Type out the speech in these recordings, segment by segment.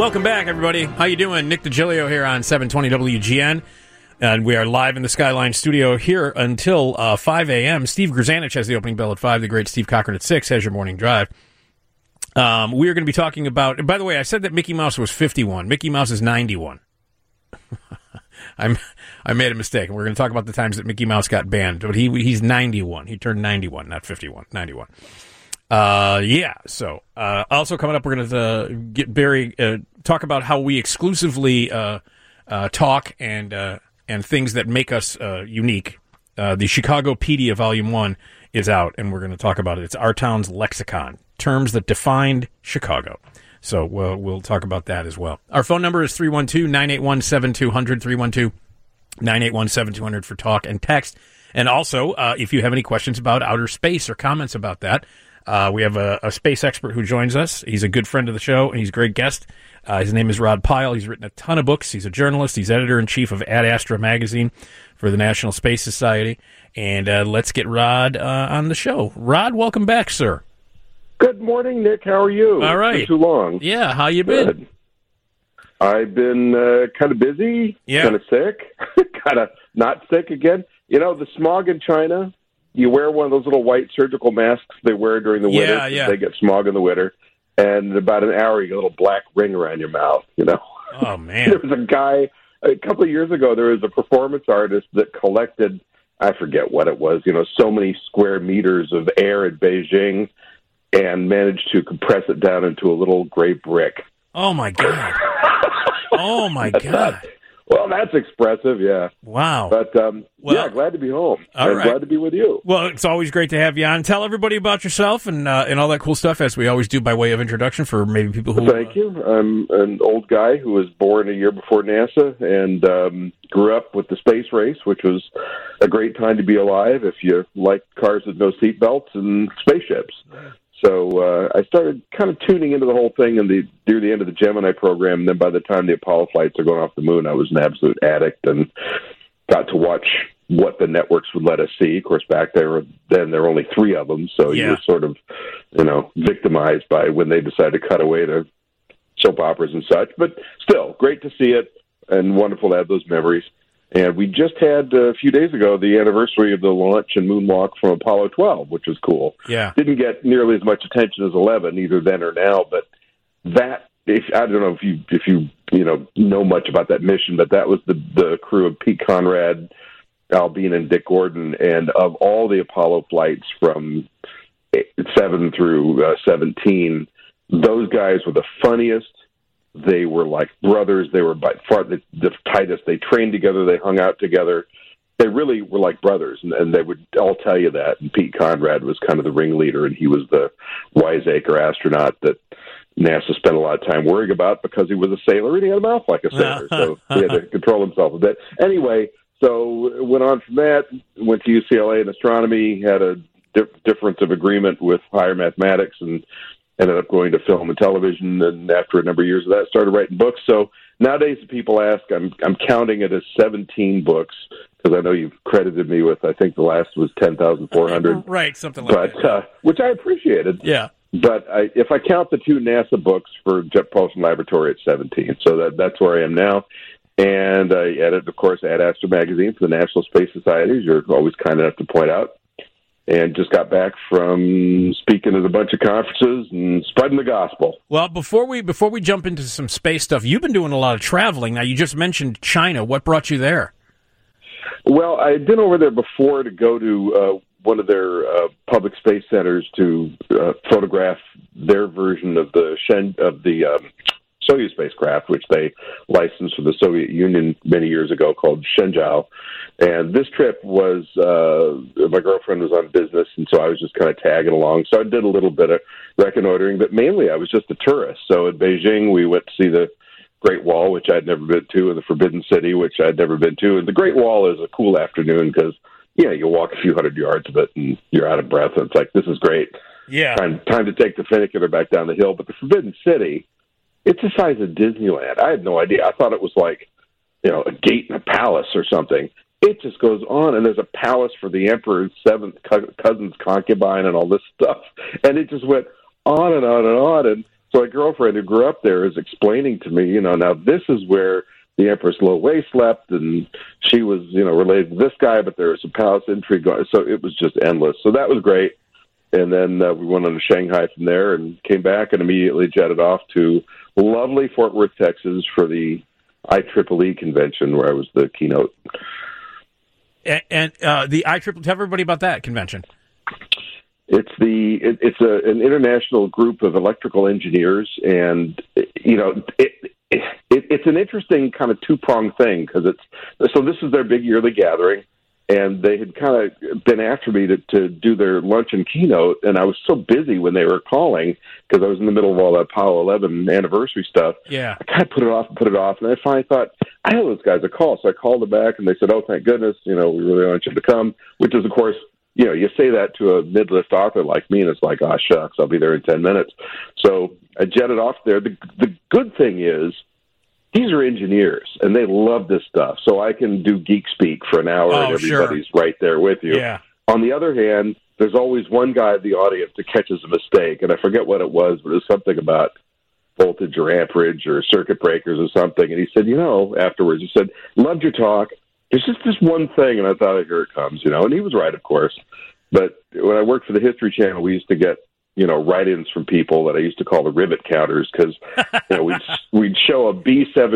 Welcome back, everybody. How you doing? Nick DiGilio here on 720 WGN. And we are live in the Skyline studio here until 5 a.m. Steve Grzanich has the opening bell at 5. The great Steve Cochran at 6 has your morning drive. We are going to be talking about... By the way, I said that Mickey Mouse was 51. Mickey Mouse is 91. I made a mistake. We're going to talk about the times that Mickey Mouse got banned. But he's 91. He turned 91, not 51. 91. So also coming up, we're going to get Barry talk about how we exclusively talk and things that make us unique. The Chicagopedia Volume 1 is out, and we're going to talk about it. It's Our Town's Lexicon, terms that defined Chicago. So we'll talk about that as well. Our phone number is 312-981-7200, 312-981-7200 for talk and text. And also, if you have any questions about outer space or comments about that, we have a space expert who joins us. He's a good friend of the show, and he's a great guest. His name is Rod Pyle. He's written a ton of books. He's a journalist. He's editor-in-chief of Ad Astra magazine for the National Space Society. And let's get Rod on the show. Rod, welcome back, sir. Good morning, Nick. How are you? All right. Been too long. Yeah, how you been? Good. I've been kind of busy, kind of sick, kind of not sick again. You know, the smog in China, you wear one of those little white surgical masks they wear during the winter. Yeah. They get smog in the winter. And in about an hour, you get a little black ring around your mouth, you know. Oh, man. There was a guy, a couple of years ago, there was a performance artist that collected, I forget what it was, so many square meters of air in Beijing and managed to compress it down into a little gray brick. Oh, my God. Oh, my God. Well, that's expressive, yeah. Wow. But, glad to be home. I'm glad to be with you. Well, it's always great to have you on. Tell everybody about yourself and all that cool stuff, as we always do by way of introduction for maybe people who... Thank you. I'm an old guy who was born a year before NASA and grew up with the space race, which was a great time to be alive if you like cars with no seatbelts and spaceships. So I started kind of tuning into the whole thing near the end of the Gemini program. And then by the time the Apollo flights are going off the moon, I was an absolute addict and got to watch what the networks would let us see. Of course, back there were only 3 of them. So you were sort of, victimized by when they decided to cut away to soap operas and such. But still, great to see it and wonderful to have those memories. And we just had, a few days ago, the anniversary of the launch and moonwalk from Apollo 12, which was cool. Yeah. Didn't get nearly as much attention as 11, either then or now, but that, I don't know if you know much about that mission, but that was the crew of Pete Conrad, Al Bean, and Dick Gordon, and of all the Apollo flights from 7 through 17, those guys were the funniest. They were like brothers. They were by far the tightest. They trained together. They hung out together. They really were like brothers, and they would all tell you that. And Pete Conrad was kind of the ringleader, and he was the wiseacre astronaut that NASA spent a lot of time worrying about because he was a sailor and he had a mouth like a sailor, so he had to control himself a bit. Anyway, so went on from that, went to UCLA in astronomy, had a difference of agreement with higher mathematics, and ended up going to film and television, and after a number of years of that, started writing books. So nowadays, if people ask, I'm counting it as 17 books, because I know you've credited me with, I think the last was 10,400. Right, something like that. Which I appreciated. Yeah. But if I count the 2 NASA books for Jet Propulsion Laboratory, it's 17. So that's where I am now. And I edit, of course, Ad Astra magazine for the National Space Society, as you're always kind enough to point out. And just got back from speaking at a bunch of conferences and spreading the gospel. Well, before we jump into some space stuff, you've been doing a lot of traveling. Now, you just mentioned China. What brought you there? Well, I had been over there before to go to one of their public space centers to photograph their version of the Soyuz spacecraft, which they licensed for the Soviet Union many years ago, called Shenzhou. And this trip was, my girlfriend was on business, and so I was just kind of tagging along. So I did a little bit of reconnoitering, but mainly I was just a tourist. So in Beijing, we went to see the Great Wall, which I'd never been to, and the Forbidden City, which I'd never been to. And the Great Wall is a cool afternoon because, you walk a few hundred yards of it, and you're out of breath, and it's like, this is great. Yeah. Time to take the funicular back down the hill. But the Forbidden City, it's the size of Disneyland. I had no idea. I thought it was like, a gate in a palace or something. It just goes on, and there's a palace for the emperor's 7th cousin's concubine and all this stuff. And it just went on and on and on. And So my girlfriend who grew up there is explaining to me, now this is where the Empress Lo Wei slept, and she was, related to this guy, but there was some palace intrigue going. So it was just endless. So that was great. And then we went on to Shanghai from there and came back and immediately jetted off to lovely Fort Worth, Texas for the IEEE convention where I was the keynote. And the IEEE, tell everybody about that convention. It's an international group of electrical engineers, and it's an interesting kind of two-pronged thing because this is their big yearly gathering, and they had kind of been after me to do their lunch and keynote, and I was so busy when they were calling because I was in the middle of all that Apollo 11 anniversary stuff. Yeah, I kind of put it off, and I finally thought, I owe those guys a call, so I called them back, and they said, "Oh, thank goodness, we really want you to come," which is, of course, you say that to a mid-list author like me, and it's like, oh, shucks, I'll be there in 10 minutes. So I jetted off there. The good thing is, these are engineers, and they love this stuff. So I can do geek speak for an hour, and everybody's right there with you. Yeah. On the other hand, there's always one guy in the audience that catches a mistake, and I forget what it was, but it was something about voltage or amperage or circuit breakers or something. And he said, afterwards, he said, "Loved your talk. There's just this one thing," and I thought, "Here it comes," and he was right, of course. But when I worked for the History Channel, we used to get, write-ins from people that I used to call the rivet counters because, we'd show a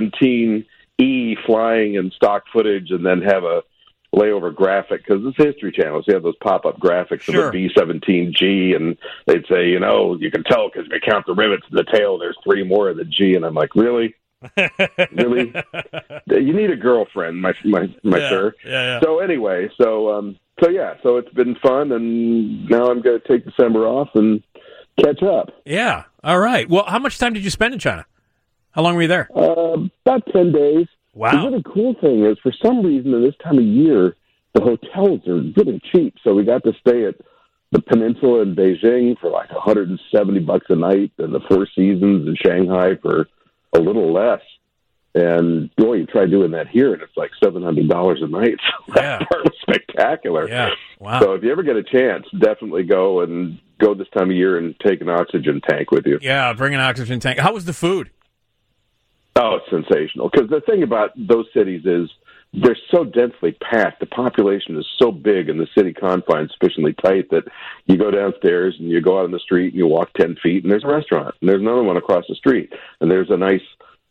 B-17E flying in stock footage and then have a layover graphic because it's History Channel. So you have those pop-up graphics of a B-17G, and they'd say, you can tell because if you count the rivets in the tail, there's 3 more of the G, and I'm like, really? Really? You need a girlfriend, my sir. Yeah. So anyway, so it's been fun, and now I'm going to take December off and catch up. Yeah. All right. Well, how much time did you spend in China? How long were you there? About 10 days. Wow. The really cool thing is, for some reason, in this time of year, the hotels are really cheap. So we got to stay at the Peninsula in Beijing for like $170 a night, and the Four Seasons in Shanghai for a little less. And boy, you try doing that here, and it's like $700 a night. So that part was spectacular. Yeah, wow. So if you ever get a chance, definitely go this time of year and take an oxygen tank with you. Yeah, bring an oxygen tank. How was the food? Oh, it's sensational. Because the thing about those cities is they're so densely packed. The population is so big, and the city confines sufficiently tight that you go downstairs and you go out on the street and you walk 10 feet, and there's a restaurant, and there's another one across the street, and there's a nice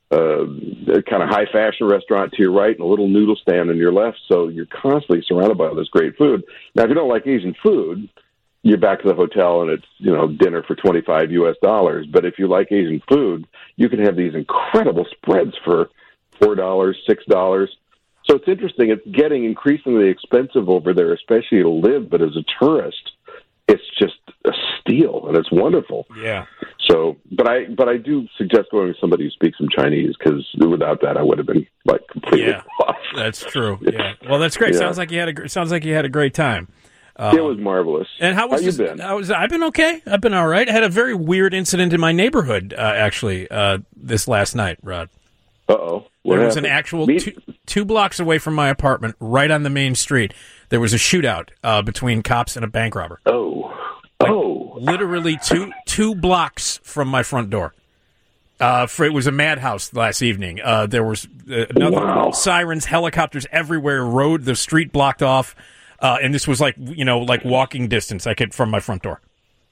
kind of high fashion restaurant to your right and a little noodle stand on your left. So you're constantly surrounded by all this great food. Now, if you don't like Asian food, you're back to the hotel and it's, dinner for $25 US. But if you like Asian food, you can have these incredible spreads for $4, $6. So it's interesting. It's getting increasingly expensive over there, especially to live. But as a tourist, it's just a steal, and it's wonderful. Yeah. So, but I do suggest going with somebody who speaks some Chinese, because without that, I would have been completely lost. That's true. Yeah. Well, that's great. Yeah. Sounds like you had a great time. It was marvelous. And how you been? I've been okay. I've been all right. I had a very weird incident in my neighborhood actually this last night, Rod. Uh-oh. There was an actual two blocks away from my apartment, right on the main street. There was a shootout between cops and a bank robber. Literally two blocks from my front door. It was a madhouse last evening. There was sirens, helicopters everywhere. The street blocked off, and this was like walking distance from my front door.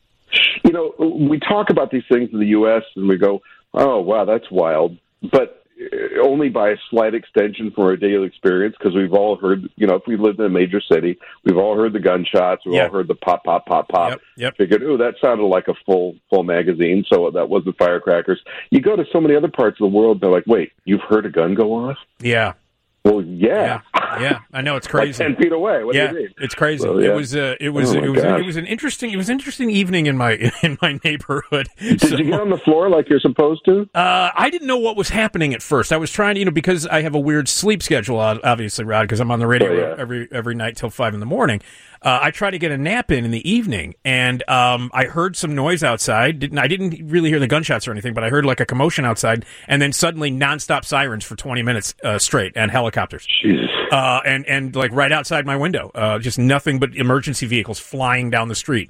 We talk about these things in the U.S. and we go, "Oh, wow, that's wild," but only by a slight extension from our daily experience, because we've all heard, if we lived in a major city, we've all heard the gunshots, we've all heard the pop, pop, pop, pop. Yep. Figured, that sounded like a full magazine, so that wasn't firecrackers. You go to so many other parts of the world, they're like, wait, you've heard a gun go off? Yeah. Well, yeah. I know, it's crazy. Like 10 feet away. What do you mean? It's crazy. So, it was an interesting evening in my neighborhood. Did you get on the floor like you're supposed to? I didn't know what was happening at first. I was trying to, because I have a weird sleep schedule, obviously, Rod, because I'm on the radio every night till 5 a.m. I try to get a nap in the evening, and I heard some noise outside. I didn't really hear the gunshots or anything, but I heard like a commotion outside, and then suddenly nonstop sirens for 20 minutes straight, and helicopters. Jesus. And like right outside my window, just nothing but emergency vehicles flying down the street.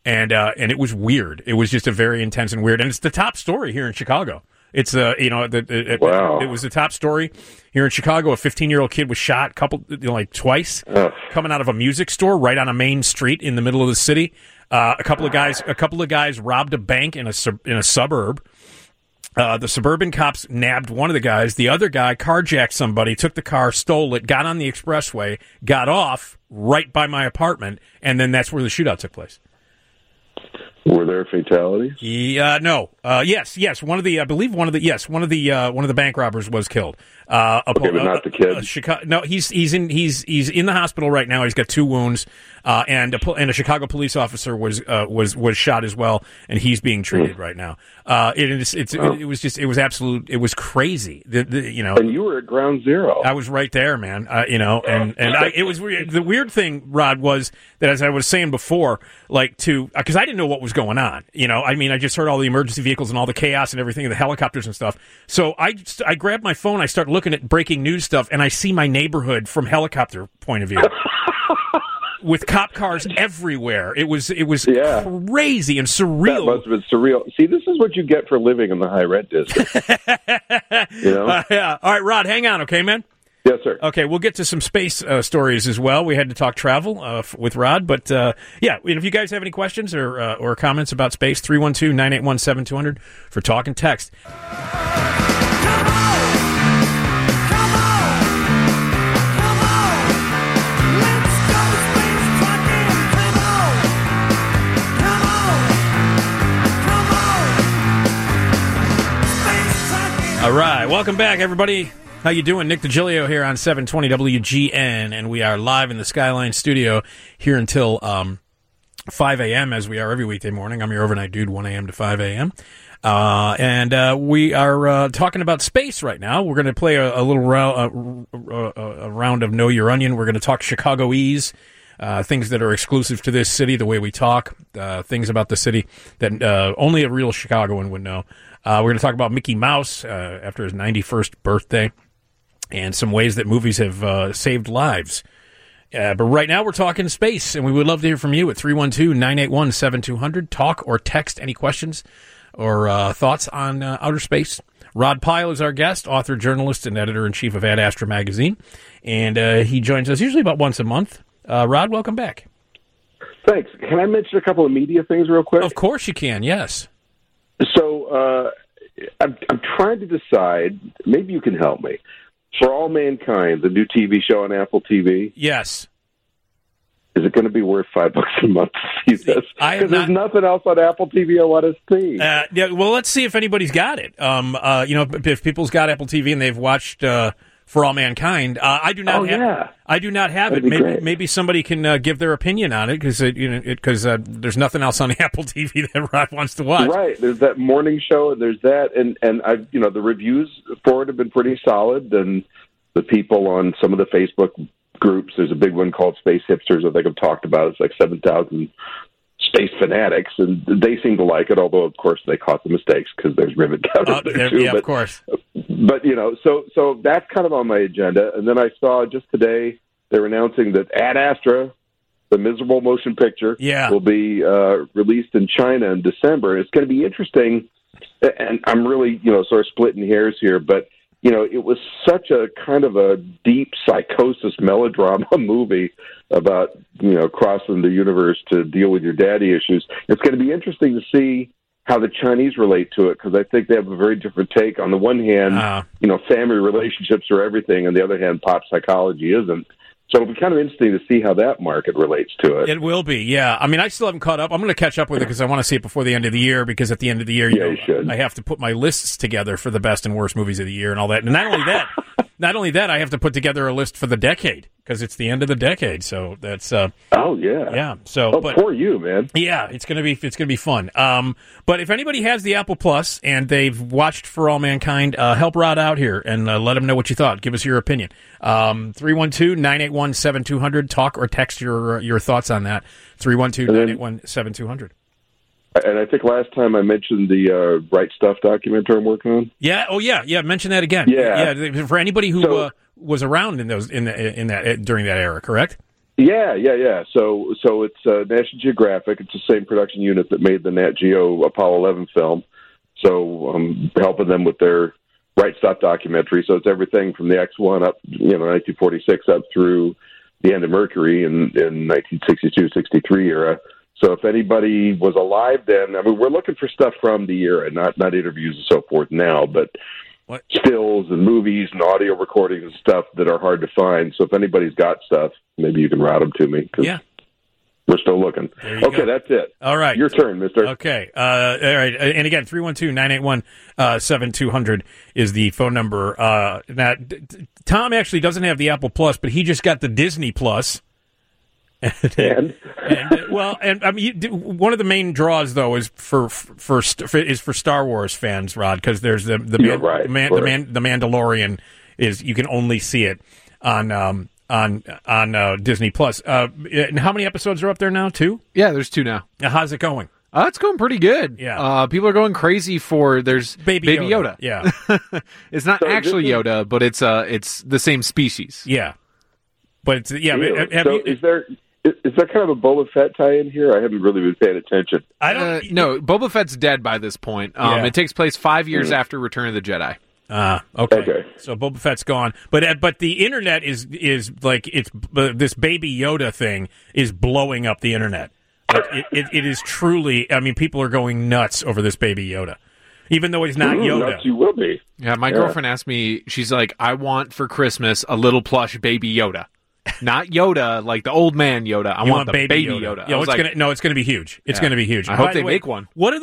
and it was weird. It was just a very intense and weird, and it's the top story here in Chicago. It's Wow. It was the top story here in Chicago. A 15-year-old kid was shot twice coming out of a music store right on a main street in the middle of the city. A couple of guys robbed a bank in a suburb. The suburban cops nabbed one of the guys. The other guy carjacked somebody, took the car, stole it, got on the expressway, got off right by my apartment, and then that's where the shootout took place. Were there fatalities? No. Yes. One of the bank robbers was killed. But not the kid. No, he's in the hospital right now. He's got 2 wounds, and a Chicago police officer was shot as well, and he's being treated right now. It was crazy. And you were at ground zero. I was right there, man. It was weird. The weird thing, Rod, was that, as I was saying before, because I didn't know what was going on. I just heard all the emergency vehicles and all the chaos and everything, and the helicopters and stuff. So I grabbed my phone, I start looking at breaking news stuff, and I see my neighborhood from helicopter point of view. With cop cars everywhere. It was crazy and surreal. That must have been surreal. See, this is what you get for living in the high rent district. Yeah. All right, Rod, hang on, okay, man? Yes, sir. Okay, we'll get to some space stories as well. We had to talk travel with Rod, but if you guys have any questions or comments about space, 312-981-7200 for talk and text. All right, welcome back, everybody. How you doing? Nick DiGilio here on 720 WGN, and we are live in the Skyline studio here until 5 a.m., as we are every weekday morning. I'm your overnight dude, 1 a.m. to 5 a.m. We are talking about space right now. We're going to play a little round of Know Your Onion. We're going to talk Chicagoese, things that are exclusive to this city, the way we talk, things about the city that only a real Chicagoan would know. We're going to talk about Mickey Mouse after his 91st birthday and some ways that movies have saved lives. But right now we're talking space, and we would love to hear from you at 312-981-7200. Talk or text any questions or thoughts on outer space. Rod Pyle is our guest, author, journalist, and editor-in-chief of Ad Astra magazine, and he joins us usually about once a month. Rod, welcome back. Thanks. Can I mention a couple of media things real quick? Of course you can, yes. So I'm trying to decide, maybe you can help me. For All Mankind, the new TV show on Apple TV. Yes. Is it going to be worth $5 a month to see this? Because there's nothing else on Apple TV I want to see. Well, let's see if anybody's got it. If people's got Apple TV and they've watched For All Mankind, I do not. I do not have That'd it. Maybe somebody can give their opinion on it because there's nothing else on Apple TV that Rod wants to watch. Right. There's that morning show. There's that, and the reviews for it have been pretty solid, and the people on some of the Facebook groups. There's a big one called Space Hipsters. I think I've talked about. It's like 7,000 space fanatics, and they seem to like it. Although, of course, they caught the mistakes because there's rivet counters there too. Yeah, of course. But so that's kind of on my agenda. And then I saw just today they're announcing that Ad Astra, the miserable motion picture, will be released in China in December. It's going to be interesting. And I'm really sort of splitting hairs here, but it was such a kind of a deep psychosis melodrama movie about, crossing the universe to deal with your daddy issues. It's going to be interesting to see how the Chinese relate to it, because I think they have a very different take. On the one hand, family relationships are everything. On the other hand, pop psychology isn't. So it'll be kind of interesting to see how that market relates to it. It will be, yeah. I mean, I still haven't caught up. I'm going to catch up with it because I want to see it before the end of the year, because at the end of the year, you should. I have to put my lists together for the best and worst movies of the year and all that. And not only that, I have to put together a list for the decade, because it's the end of the decade. So that's yeah. So poor you, man. Yeah, it's gonna be fun. But if anybody has the Apple Plus and they've watched For All Mankind, help Rod out here and let him know what you thought. Give us your opinion. 312-981-7200. Talk or text your thoughts on that. 312-981-7200. And I think last time I mentioned the Right Stuff documentary I'm working on. Yeah. Oh, yeah. Yeah. Mention that again. Yeah. For anybody who was around during that era, correct? Yeah. So it's National Geographic. It's the same production unit that made the Nat Geo Apollo 11 film. So I'm helping them with their Right Stop documentary. So it's everything from the X-1 up, 1946 up through the end of Mercury in 1962, 63 era. So if anybody was alive then, I mean, we're looking for stuff from the era, not interviews and so forth now, but stills and movies and audio recordings and stuff that are hard to find. So if anybody's got stuff, maybe you can route them to me. Yeah. We're still looking. Okay, go. That's it. All right. Your turn, mister. Okay. All right. And again, 312-981-7200 is the phone number. Now, Tom actually doesn't have the Apple Plus, but he just got the Disney Plus. And I mean, one of the main draws though is for Star Wars fans, Rod, because there's the Mandalorian is you can only see it on Disney Plus. And how many episodes are up there now? 2? Yeah, there's 2 now. How's it going? It's going pretty good. Yeah. People are going crazy for there's Baby Yoda. Yeah. It's not actually Yoda, but it's the same species. Yeah. But it's Is there kind of a Boba Fett tie-in here? I haven't really been paying attention. I don't. No, Boba Fett's dead by this point. It takes place 5 years after Return of the Jedi. Okay. So Boba Fett's gone, but the internet is like it's this Baby Yoda thing is blowing up the internet. Like it is truly. I mean, people are going nuts over this Baby Yoda, even though he's not Yoda. Nuts you will be. Yeah, my girlfriend asked me. She's like, "I want for Christmas a little plush Baby Yoda." Not Yoda, like the old man Yoda. I want the baby Yoda. Yeah, it's gonna be huge. It's gonna be huge. I hope they make one. What are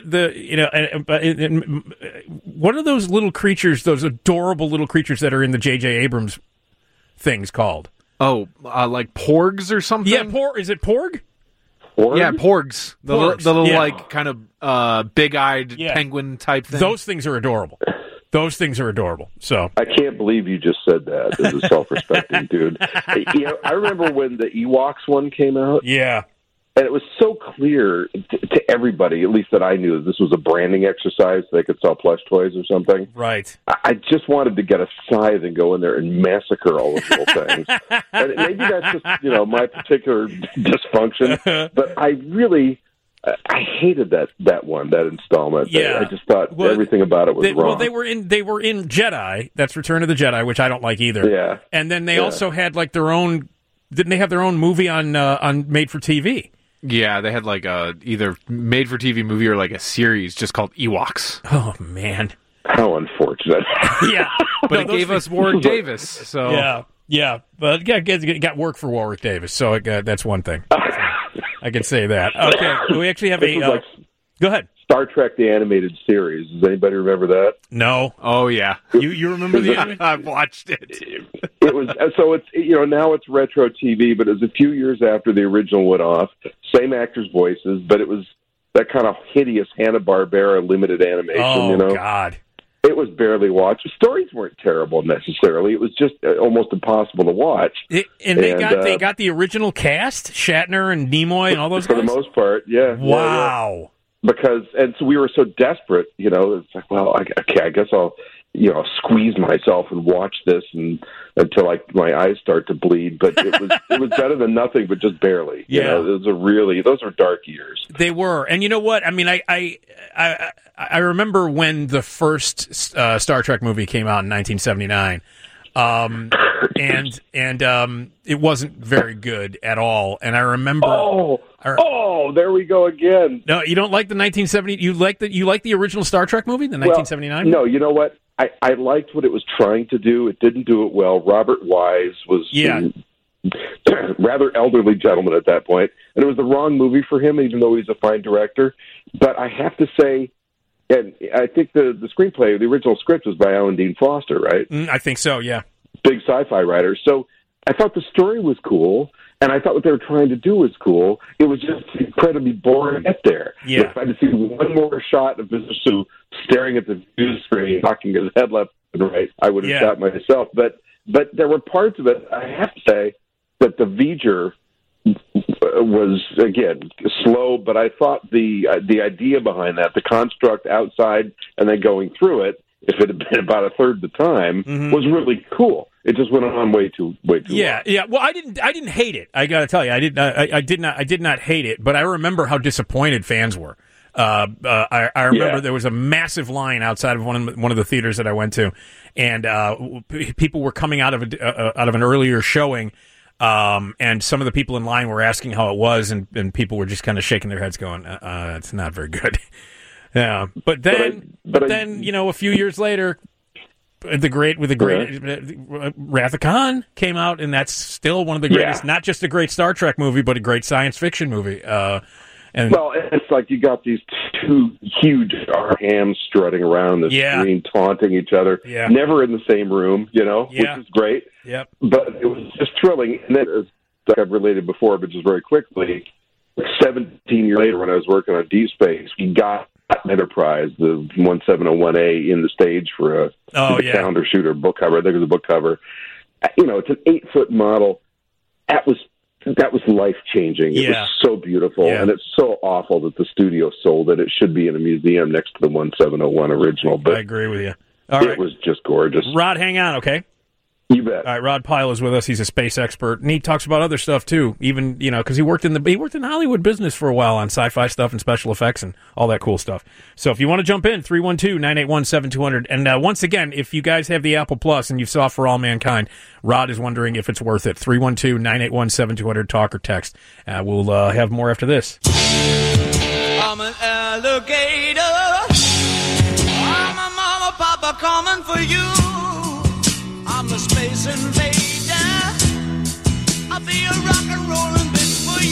what are those little creatures? Those adorable little creatures that are in the J.J. Abrams things called? Oh, like porgs or something. Yeah, Is it porg? Porg? Yeah, porgs. The little like kind of big-eyed penguin type thing. Those things are adorable. Those things are adorable. So I can't believe you just said that as a self-respecting dude. I remember when the Ewoks one came out. Yeah. And it was so clear to everybody, at least that I knew, that this was a branding exercise. They could sell plush toys or something. Right. I just wanted to get a scythe and go in there and massacre all those little things. And maybe that's just, my particular dysfunction. But I really... I hated that installment. Yeah. I just thought everything about it was wrong. Well, they were in Jedi. That's Return of the Jedi, which I don't like either. Yeah. And then they also had like their own. Didn't they have their own movie on Made for TV? Yeah, they had like a either Made for TV movie or like a series just called Ewoks. Oh man, how unfortunate. Yeah, but it gave us Warwick Davis. So yeah, but it got work for Warwick Davis. So that's one thing. I can say that. Okay, we actually have a... go ahead. Star Trek, the animated series. Does anybody remember that? No. Oh, yeah. You remember the... I've watched it. It was... So it's, now it's retro TV, but it was a few years after the original went off. Same actors' voices, but it was that kind of hideous Hanna-Barbera limited animation, Oh, God. It was barely watched. The stories weren't terrible necessarily. It was just almost impossible to watch. They got the original cast, Shatner and Nimoy and all those guys? For the most part, yeah. Wow. Yeah. So we were so desperate, it's like, well, I guess I'll, squeeze myself and watch this until my eyes start to bleed. But it was better than nothing, but just barely. Yeah. Those are dark years. They were. And you know what? I mean, I remember when the first Star Trek movie came out in 1979, and it wasn't very good at all. And I remember. There we go again. No, you don't like the 1970. You like the original Star Trek movie, the 1979. No, you know what? I liked what it was trying to do. It didn't do it well. Robert Wise was rather elderly gentleman at that point, and it was the wrong movie for him, even though he's a fine director. But I have to say. And I think the screenplay, the original script was by Alan Dean Foster, right? I think so, yeah. Big sci-fi writer. So I thought the story was cool, and I thought what they were trying to do was cool. It was just incredibly boring to get there. Yeah. If I had to see one more shot of Mr. Sue staring at the view screen, knocking his head left and right, I would have shot myself. But there were parts of it, I have to say, that the V'ger was, again, slow, but I thought the idea behind that, the construct outside and then going through it, if it had been about a third the time, was really cool. It just went on way too long. Yeah. Well, I didn't hate it. I got to tell you, I did not hate it. But I remember how disappointed fans were. I remember there was a massive line outside of one of the theaters that I went to, and people were coming out of an earlier showing, and some of the people in line were asking how it was, and people were just kind of shaking their heads, going, "It's not very good." Yeah, but then a few years later, the great Wrath of Khan came out, and that's still one of the greatest. Not just a great Star Trek movie, but a great science fiction movie. Well, it's like you got these two huge hams strutting around the screen, taunting each other, never in the same room, which is great. Yep. But it was just thrilling. And then, as I've related before, but just very quickly, 17 years later, when I was working on Deep Space, we got Enterprise, the 1701A, in the stage for a calendar shooter book cover. I think it was a book cover. It's an 8-foot model. That was life-changing. It was so beautiful, and it's so awful that the studio sold it. It should be in a museum next to the 1701 original. But I agree with you. It was just gorgeous. Rod, hang on, okay? You bet. All right, Rod Pyle is with us. He's a space expert, and he talks about other stuff too. Even because he worked in Hollywood business for a while on sci-fi stuff and special effects and all that cool stuff. So if you want to jump in, 312-981-7200. And once again, if you guys have the Apple Plus and you saw For All Mankind, Rod is wondering if it's worth it. 312-981-7200. Talk or text. We'll have more after this. I'm an alligator. I'm a mama, papa coming for you. I'm a space invader. I'll be a rock and rollin' bitch for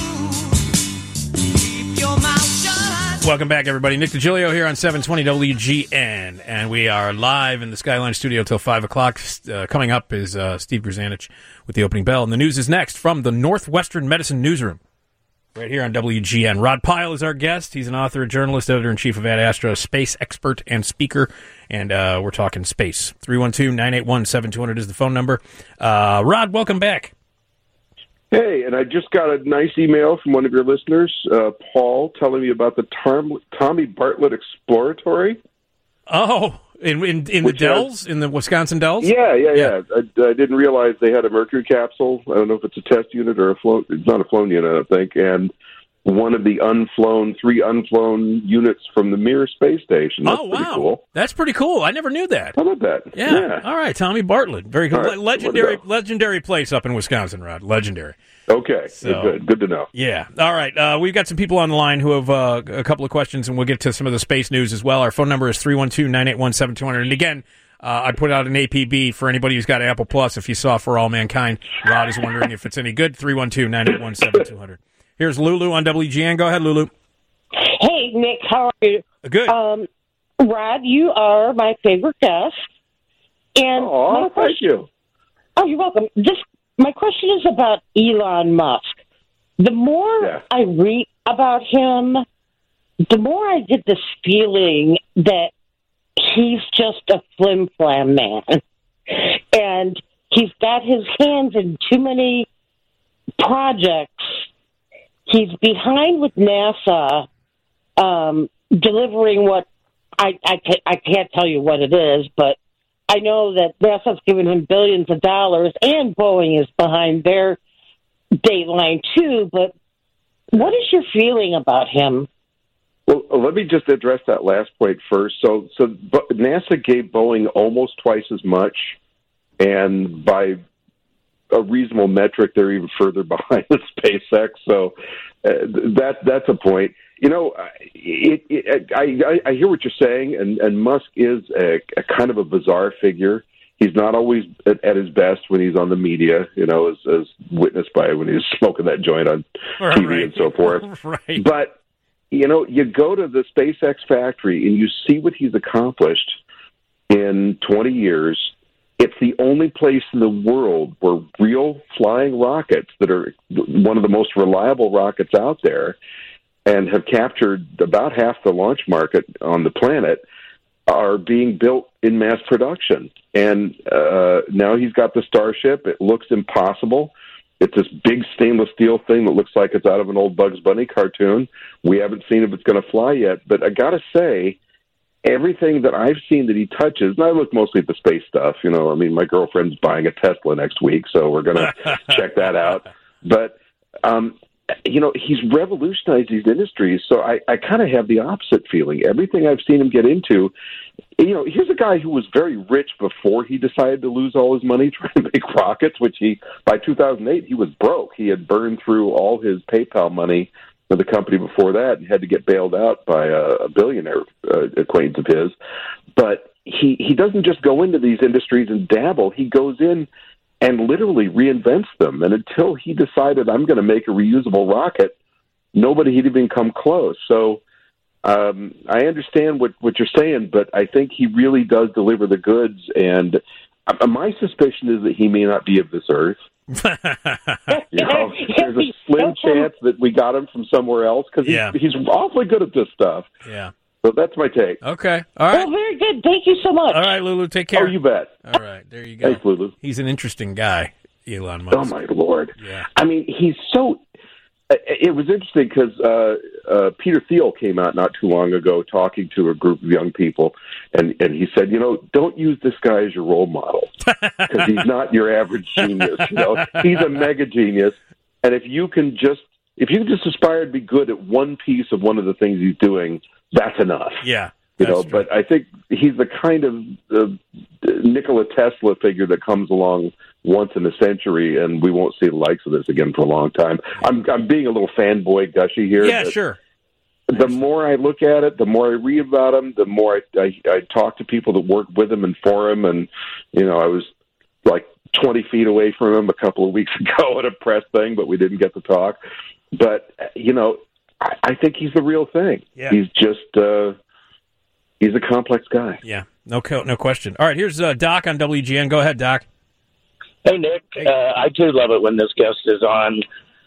you. Keep your mouth shut. Welcome back, everybody. Nick DiGilio here on 720 WGN, and we are live in the Skyline studio till 5 o'clock. Coming up is Steve Grzanich with the opening bell, and the news is next from the Northwestern Medicine Newsroom. Right here on WGN. Rod Pyle is our guest. He's an author, journalist, editor-in-chief of Ad Astra, space expert and speaker, and we're talking space. 312-981-7200 is the phone number. Rod, welcome back. Hey, and I just got a nice email from one of your listeners, Paul, telling me about the Tommy Bartlett Exploratory. Oh, in the Dells, in the Wisconsin Dells? Yeah. I didn't realize they had a Mercury capsule. I don't know if it's a test unit or it's not a flown unit, I don't think. And one of the three unflown units from the Mir space station. That's pretty cool. That's pretty cool. I never knew that. How about that? Yeah. All right, Tommy Bartlett. Very cool. Right. Legendary place up in Wisconsin, Rod. Legendary. Okay. So, good to know. Yeah. All right. We've got some people on the line who have a couple of questions, and we'll get to some of the space news as well. Our phone number is 312-981-7200. And again, I put out an APB for anybody who's got Apple Plus. If you saw For All Mankind, Rod is wondering if it's any good. 312-981-7200. Here's Lulu on WGN. Go ahead, Lulu. Hey, Nick. How are you? Good. Rod, you are my favorite guest. And thank you. Oh, you're welcome. My question is about Elon Musk. The more I read about him, the more I get this feeling that he's just a flim-flam man. And he's got his hands in too many projects. He's behind with NASA delivering what I can't tell you what it is, but I know that NASA's given him billions of dollars, and Boeing is behind their dateline too. But what is your feeling about him? Well, let me just address that last point first. So NASA gave Boeing almost twice as much, and by a reasonable metric, they're even further behind with SpaceX. So that's a point. I hear what you're saying, and Musk is a kind of a bizarre figure. He's not always at his best when he's on the media, as witnessed by when he was smoking that joint on TV and so forth. Right. But, you go to the SpaceX factory and you see what he's accomplished in 20 years. It's the only place in the world where real flying rockets that are one of the most reliable rockets out there and have captured about half the launch market on the planet are being built in mass production. And now he's got the Starship. It looks impossible. It's this big stainless steel thing that looks like it's out of an old Bugs Bunny cartoon. We haven't seen if it's going to fly yet. But I got to say, everything that I've seen that he touches, and I look mostly at the space stuff, I mean, my girlfriend's buying a Tesla next week, so we're going to check that out. But, he's revolutionized these industries, so I kind of have the opposite feeling. Everything I've seen him get into, here's a guy who was very rich before he decided to lose all his money trying to make rockets, which by 2008, he was broke. He had burned through all his PayPal money for the company before that and had to get bailed out by a billionaire acquaintance of his. But he doesn't just go into these industries and dabble. He goes in and literally reinvents them. And until he decided, I'm going to make a reusable rocket, nobody had even come close. So I understand what you're saying, but I think he really does deliver the goods. And my suspicion is that he may not be of this earth. There's a slim chance that we got him from somewhere else because he's awfully good at this stuff. Yeah. So that's my take. Okay. All right. Well, very good. Thank you so much. All right, Lulu, take care. Oh, you bet. All right, there you go. Thanks, Lulu. He's an interesting guy, Elon Musk. Oh, my Lord. Yeah. I mean, he's so... It was interesting because Peter Thiel came out not too long ago talking to a group of young people, and he said, don't use this guy as your role model because he's not your average genius. He's a mega genius, and if you can just aspire to be good at one piece of one of the things he's doing, that's enough. Yeah. But I think he's the kind of Nikola Tesla figure that comes along once in a century, and we won't see the likes of this again for a long time. I'm being a little fanboy gushy here. Yeah, sure. The more I look at it, the more I read about him, the more I talk to people that work with him and for him, and I was like 20 feet away from him a couple of weeks ago at a press thing, but we didn't get to talk. But I think he's the real thing. Yeah. He's just he's a complex guy. Yeah, no question. All right, here's Doc on WGN. Go ahead, Doc. Hey, Nick. I, too, love it when this guest is on.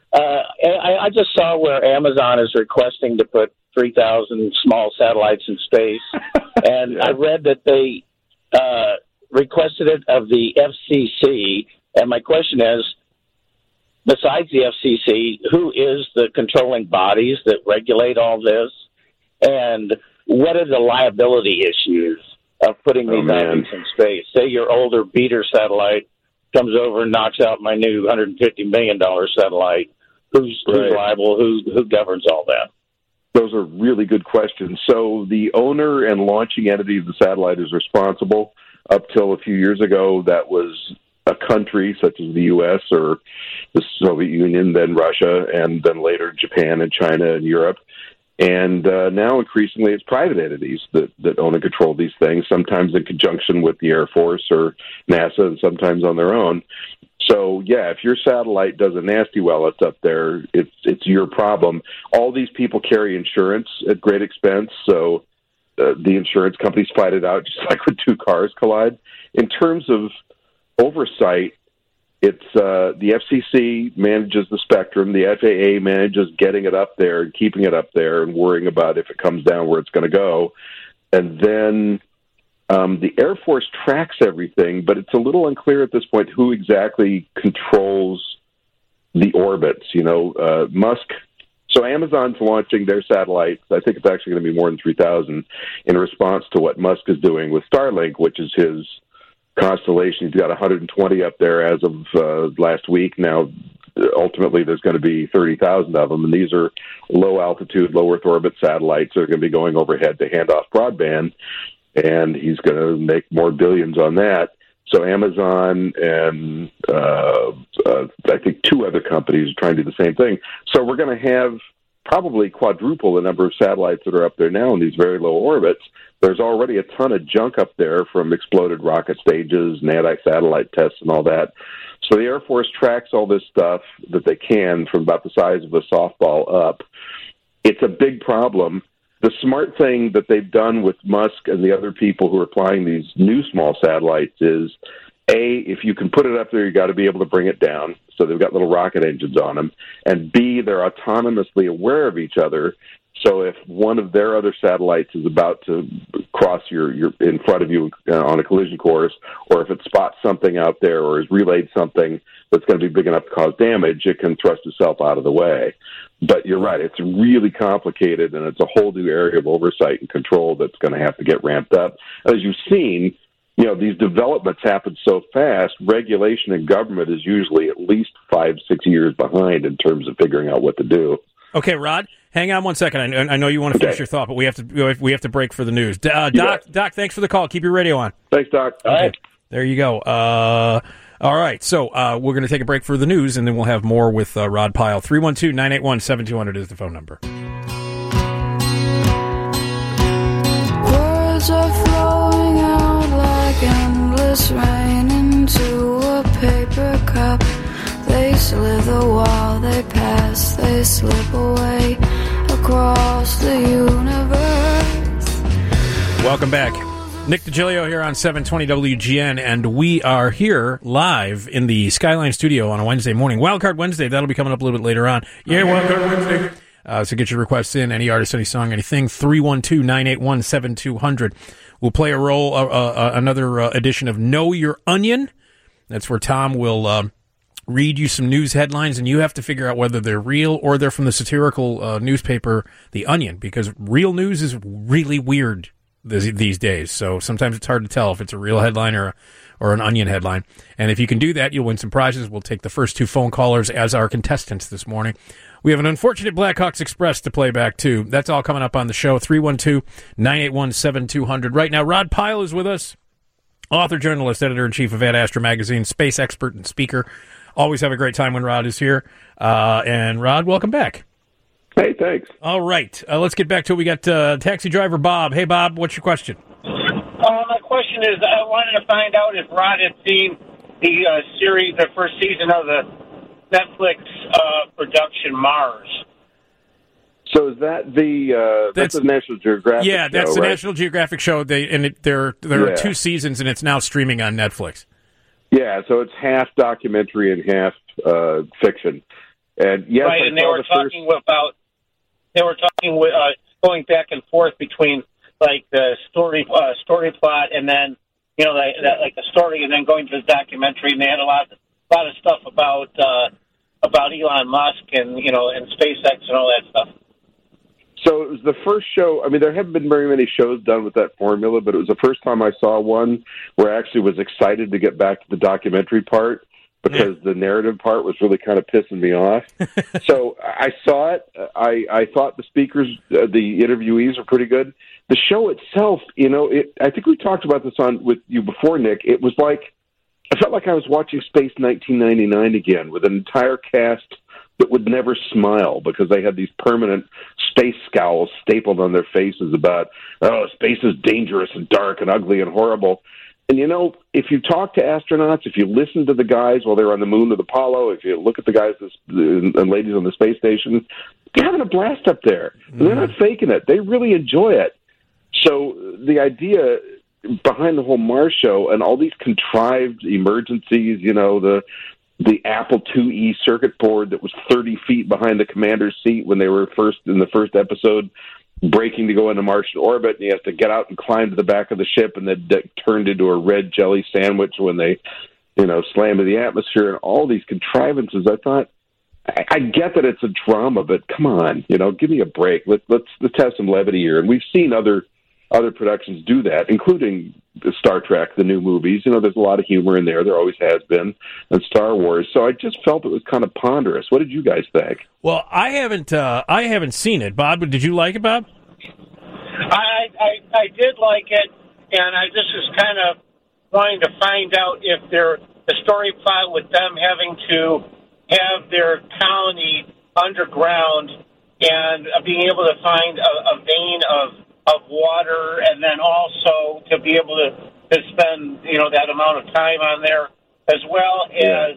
I just saw where Amazon is requesting to put 3,000 small satellites in space, and I read that they requested it of the FCC, and my question is, besides the FCC, who is the controlling bodies that regulate all this, and what are the liability issues of putting these objects in space? Say your older beater satellite comes over and knocks out my new $150 million satellite. Who's liable? Who governs all that? Those are really good questions. So the owner and launching entity of the satellite is responsible. Up till a few years ago, that was a country such as the U.S. or the Soviet Union, then Russia, and then later Japan and China and Europe. And now increasingly it's private entities that own and control these things, sometimes in conjunction with the Air Force or NASA and sometimes on their own. So, yeah, if your satellite does a nasty while it's up there, it's your problem. All these people carry insurance at great expense, so the insurance companies fight it out just like when two cars collide. In terms of oversight, it's the FCC manages the spectrum. The FAA manages getting it up there and keeping it up there and worrying about if it comes down where it's going to go. And then the Air Force tracks everything, but it's a little unclear at this point who exactly controls the orbits. Musk. So Amazon's launching their satellites. I think it's actually going to be more than 3,000 in response to what Musk is doing with Starlink, which is his constellation. He's got 120 up there as of last week. Now, ultimately, there's going to be 30,000 of them, and these are low-altitude, low-Earth orbit satellites that are going to be going overhead to hand off broadband, and he's going to make more billions on that. So Amazon and I think two other companies are trying to do the same thing. So we're going to have probably quadruple the number of satellites that are up there now in these very low orbits. There's already a ton of junk up there from exploded rocket stages and anti-satellite tests and all that. So the Air Force tracks all this stuff that they can from about the size of a softball up. It's a big problem. The smart thing that they've done with Musk and the other people who are flying these new small satellites is, A, if you can put it up there, you got to be able to bring it down. So they've got little rocket engines on them. And B, they're autonomously aware of each other. So if one of their other satellites is about to cross your in front of you on a collision course, or if it spots something out there or has relayed something that's going to be big enough to cause damage, it can thrust itself out of the way. But you're right, it's really complicated, and it's a whole new area of oversight and control that's going to have to get ramped up. As you've seen, these developments happen so fast, regulation and government is usually at least 5-6 years behind in terms of figuring out what to do. Okay, Rod, hang on one second. I know you want to finish your thought, but we have to break for the news. Doc, thanks for the call. Keep your radio on. Thanks, Doc. All right. There you go. All right, so we're going to take a break for the news, and then we'll have more with Rod Pyle. 312-981-7200 is the phone number. Words are flowing out like endless rain into a paper cup. They slither while they pass, they slip away across the universe. Welcome back. Nick DiGilio here on 720 WGN, and we are here live in the Skyline studio on a Wednesday morning. Wildcard Wednesday, that'll be coming up a little bit later on. Yeah, Wildcard Wednesday. So get your requests in, any artist, any song, anything, 312-981-7200. We'll play another edition of Know Your Onion. That's where Tom will read you some news headlines, and you have to figure out whether they're real or they're from the satirical newspaper The Onion, because real news is really weird these days. So sometimes it's hard to tell if it's a real headline or an Onion headline. And if you can do that, you'll win some prizes. We'll take the first two phone callers as our contestants this morning. We have an unfortunate Blackhawks Express to play back, too. That's all coming up on the show. 312-981-7200. Right now, Rod Pyle is with us. Author, journalist, editor-in-chief of Ad Astra Magazine, space expert and speaker. Always have a great time when Rod is here. And Rod, welcome back. Hey, thanks. All right. Let's get back to it. We got taxi driver Bob. Hey, Bob, what's your question? My question is, I wanted to find out if Rod had seen the series, the first season of the Netflix production Mars. So is that that's the National Geographic show? Yeah, that's the right? National Geographic show. There are 2 seasons, and it's now streaming on Netflix. Yeah, so it's half documentary and half fiction. And yes, right, and they were talking about going back and forth between like the story plot and then like the story and then going to the documentary, and they had a lot of stuff about Elon Musk and and SpaceX and all that stuff. So it was the first show. I mean, there haven't been very many shows done with that formula, but it was the first time I saw one where I actually was excited to get back to the documentary part, because the narrative part was really kind of pissing me off. So I saw it. I thought the speakers, the interviewees, were pretty good. The show itself, I think we talked about this with you before, Nick. It was like, I felt like I was watching Space 1999 again, with an entire cast that would never smile because they had these permanent space scowls stapled on their faces about, space is dangerous and dark and ugly and horrible. And, if you talk to astronauts, if you listen to the guys while they're on the moon with Apollo, if you look at the guys and ladies on the space station, they're having a blast up there. And they're not faking it. They really enjoy it. So the idea behind the whole Mars show and all these contrived emergencies, the Apple IIe circuit board that was 30 feet behind the commander's seat when they were in the first episode, breaking to go into Martian orbit, and he has to get out and climb to the back of the ship, and then turned into a red jelly sandwich when they, slam into the atmosphere, and all these contrivances. I thought, I get that it's a drama, but come on, give me a break. Let's have some levity here. And we've seen other productions do that, including the Star Trek, the new movies. There's a lot of humor in there. There always has been, and Star Wars. So I just felt it was kind of ponderous. What did you guys think? Well, I haven't seen it. Bob, did you like it, Bob? I did like it, and I just was kind of wanting to find out if the story plot with them having to have their colony underground and being able to find a vein of water, and then also to be able to spend that amount of time on there, as well as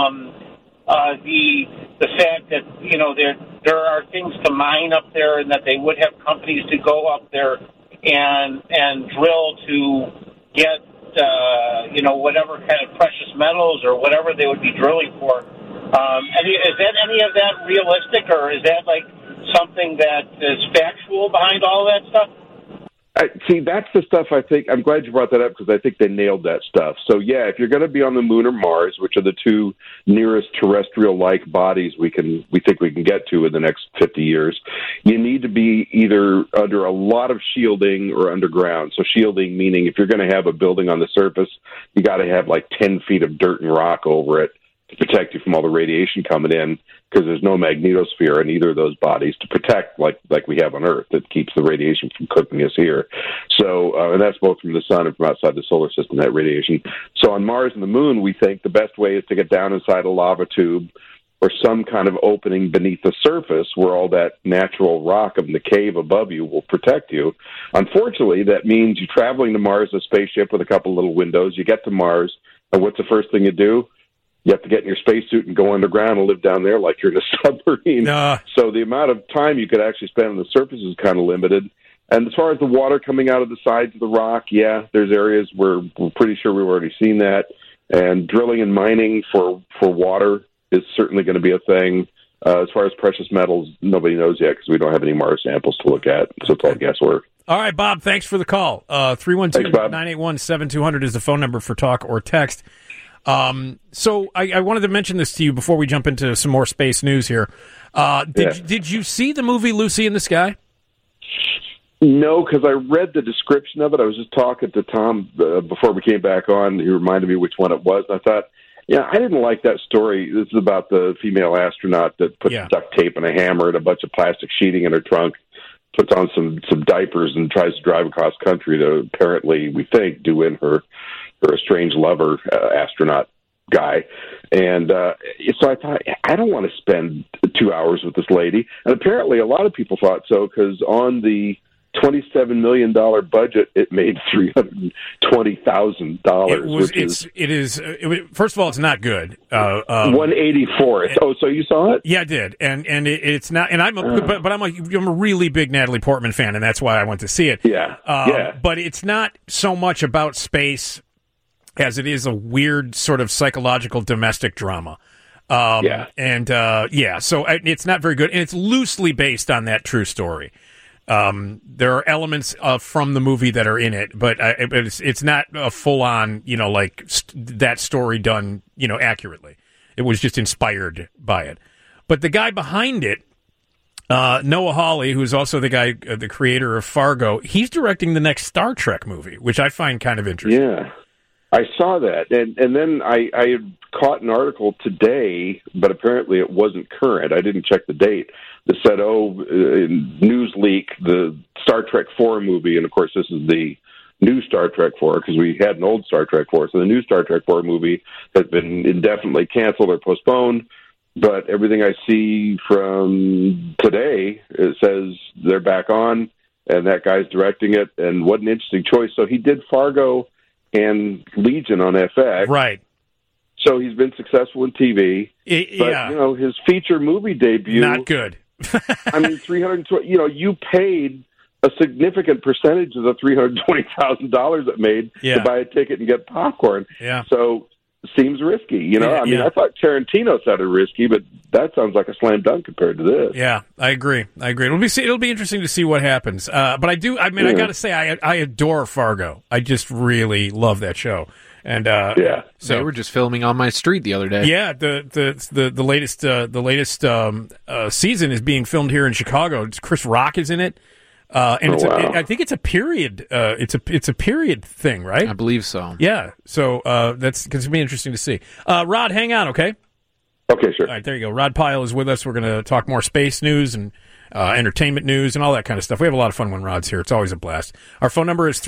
the fact that there are things to mine up there, and that they would have companies to go up there and drill to get whatever kind of precious metals or whatever they would be drilling for. Is that any of that realistic, or is that like something that is factual behind all that stuff? See, that's the stuff I think. I'm glad you brought that up because I think they nailed that stuff. So, yeah, if you're going to be on the moon or Mars, which are the two nearest terrestrial-like bodies we think we can get to in the next 50 years, you need to be either under a lot of shielding or underground. So shielding meaning if you're going to have a building on the surface, you got to have like 10 feet of dirt and rock over it to protect you from all the radiation coming in, because there's no magnetosphere in either of those bodies to protect like we have on Earth that keeps the radiation from cooking us here. So, and that's both from the sun and from outside the solar system, that radiation. So on Mars and the moon, we think the best way is to get down inside a lava tube or some kind of opening beneath the surface where all that natural rock of the cave above you will protect you. Unfortunately, that means you're traveling to Mars in a spaceship with a couple little windows. You get to Mars, and what's the first thing you do? You have to get in your spacesuit and go underground and live down there like you're in a submarine. So the amount of time you could actually spend on the surface is kind of limited. And as far as the water coming out of the sides of the rock, yeah, there's areas where we're pretty sure we've already seen that. And drilling and mining for water is certainly going to be a thing. As far as precious metals, nobody knows yet because we don't have any Mars samples to look at. So it's all guesswork. All right, Bob, thanks for the call. 312-981-7200 is the phone number for talk or text. So I wanted to mention this to you before we jump into some more space news here. Did you see the movie Lucy in the Sky? No, because I read the description of it. I was just talking to Tom before we came back on. He reminded me which one it was. And I thought, I didn't like that story. This is about the female astronaut that puts duct tape and a hammer and a bunch of plastic sheeting in her trunk, puts on some diapers and tries to drive across country to apparently, we think, do in her estranged lover, astronaut guy. And so I thought, I don't want to spend 2 hours with this lady. And apparently a lot of people thought so, because on the $27 million budget, it made $320,000. First of all, it's not good. 184th. Oh, so you saw it? Yeah, I did, and it's not. And I'm a really big Natalie Portman fan, and that's why I went to see it. Yeah. But it's not so much about space as it is a weird sort of psychological domestic drama. So it's not very good, and it's loosely based on that true story. There are elements from the movie that are in it, but it's not a full-on, that story done, accurately. It was just inspired by it. But the guy behind it, Noah Hawley, who's also the creator of Fargo, he's directing the next Star Trek movie, which I find kind of interesting. Yeah, I saw that, and then I had caught an article today, but apparently it wasn't current. I didn't check the date. That said, Newsleak, the Star Trek 4 movie, and of course this is the new Star Trek 4 because we had an old Star Trek 4, so the new Star Trek 4 movie has been indefinitely canceled or postponed, but everything I see from today, it says they're back on, and that guy's directing it, and what an interesting choice. So he did Fargo and Legion on FX. Right. So he's been successful in TV, but his feature movie debut, not good. I mean, $320. You paid a significant percentage of the $320,000 it made to buy a ticket and get popcorn. Yeah. So seems risky. I thought Tarantino sounded risky, but that sounds like a slam dunk compared to this. Yeah, I agree. It'll be interesting to see what happens. But I got to say, I adore Fargo. I just really love that show. And so they were just filming on my street the other day. Yeah, the latest season is being filmed here in Chicago. Chris Rock is in it, and I think it's a period. It's a period thing, right? I believe so. Yeah, so that's going to be interesting to see. Rod, hang on, okay? Okay, sure. All right, there you go. Rod Pyle is with us. We're going to talk more space news and entertainment news and all that kind of stuff. We have a lot of fun when Rod's here. It's always a blast. Our phone number is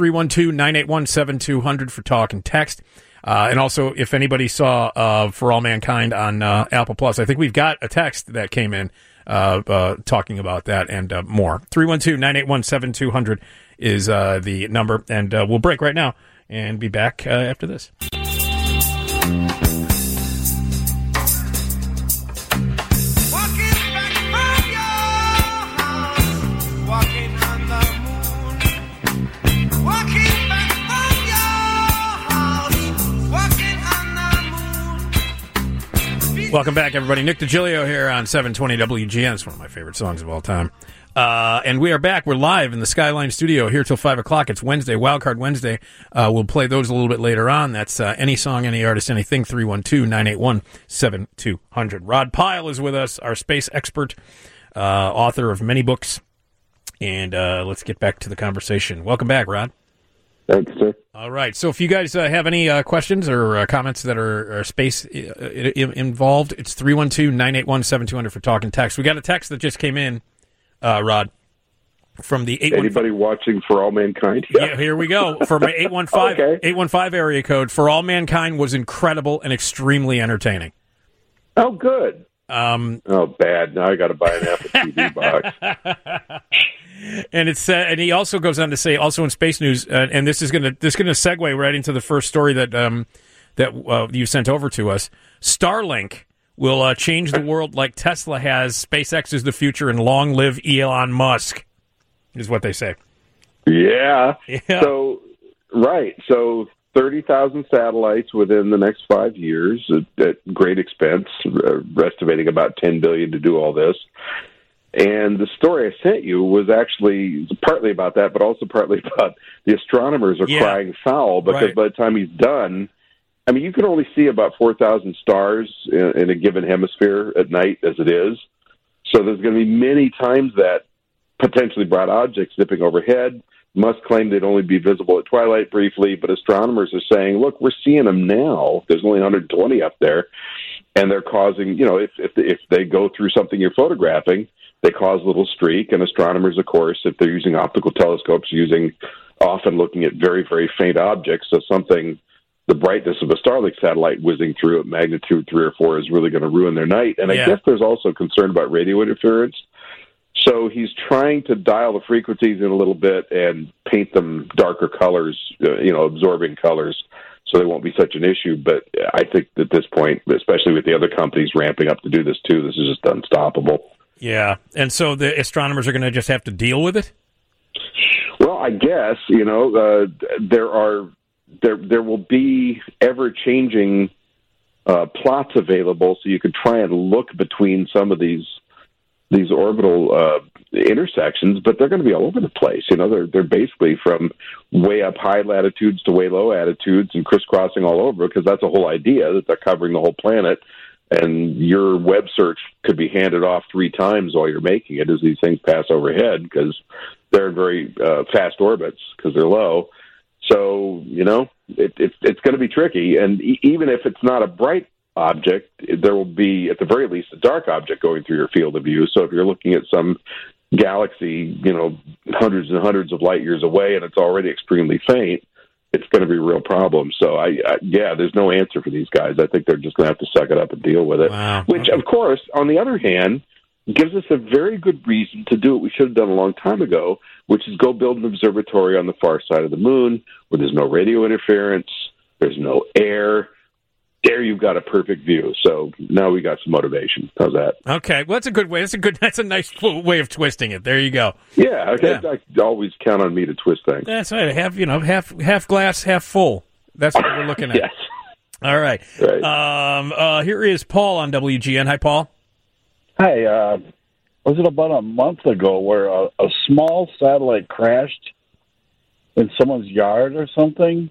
312-981-7200 for talk and text. And also, if anybody saw For All Mankind on Apple Plus, I think we've got a text that came in talking about that and more. 312-981-7200 is the number. And we'll break right now and be back after this. Welcome back, everybody. Nick DiGilio here on 720 WGN. It's one of my favorite songs of all time. And we are back. We're live in the Skyline studio here till 5 o'clock. It's Wednesday, Wildcard Wednesday. We'll play those a little bit later on. That's any song, any artist, anything, 312-981-7200. Rod Pyle is with us, our space expert, author of many books. And let's get back to the conversation. Welcome back, Rod. Thanks, sir. All right. So if you guys have any questions or comments that are space involved, it's 312-981-7200 for talk and text. We got a text that just came in, Rod, from the 815. Anybody watching For All Mankind? Yeah, here we go. From 815 area code. For All Mankind was incredible and extremely entertaining. Oh, good. Oh, bad. Now I got to buy an Apple TV box. And it's and he also goes on to say, also in space news, and this is gonna segue right into the first story that you sent over to us. Starlink will change the world like Tesla has. SpaceX is the future, and long live Elon Musk, is what they say. Yeah. So 30,000 satellites within the next 5 years at great expense. We're estimating about $10 billion to do all this. And the story I sent you was actually partly about that, but also partly about the astronomers are crying foul because by the time he's done, I mean, you can only see about 4,000 stars in a given hemisphere at night as it is. So there's going to be many times that potentially bright objects zipping overhead. Musk claimed they'd only be visible at twilight briefly, but astronomers are saying, look, we're seeing them now. There's only 120 up there, and they're causing, if they go through something you're photographing, they cause a little streak, and astronomers, of course, if they're using optical telescopes, often looking at very, very faint objects, so something the brightness of a Starlink satellite whizzing through at magnitude 3 or 4 is really going to ruin their night. And I guess there's also concern about radio interference. So he's trying to dial the frequencies in a little bit and paint them darker colors, absorbing colors, so they won't be such an issue. But I think at this point, especially with the other companies ramping up to do this too, this is just unstoppable. Yeah, and so the astronomers are going to just have to deal with it? Well, I guess, there will be ever-changing plots available, so you could try and look between some of these orbital intersections, but they're going to be all over the place. They're basically from way up high latitudes to way low altitudes and crisscrossing all over, because that's the whole idea, that they're covering the whole planet. And your web search could be handed off 3 times while you're making it as these things pass overhead, because they're in very fast orbits because they're low. So, it's going to be tricky. And even if it's not a bright object, there will be, at the very least, a dark object going through your field of view. So if you're looking at some galaxy, hundreds and hundreds of light years away and it's already extremely faint, it's going to be a real problem. So, there's no answer for these guys. I think they're just going to have to suck it up and deal with it. Wow. Which, of course, on the other hand, gives us a very good reason to do what we should have done a long time ago, which is go build an observatory on the far side of the moon where there's no radio interference, there's no air. There you've got a perfect view. So now we got some motivation. How's that? Okay, well, that's a good way. That's a nice way of twisting it. There you go. Yeah, okay. Yeah. I always count on me to twist things. That's right. Half glass, half full. That's what we're looking at. Yes. All right. Here is Paul on WGN. Hi, Paul. Hi. Was it about a month ago where a small satellite crashed in someone's yard or something?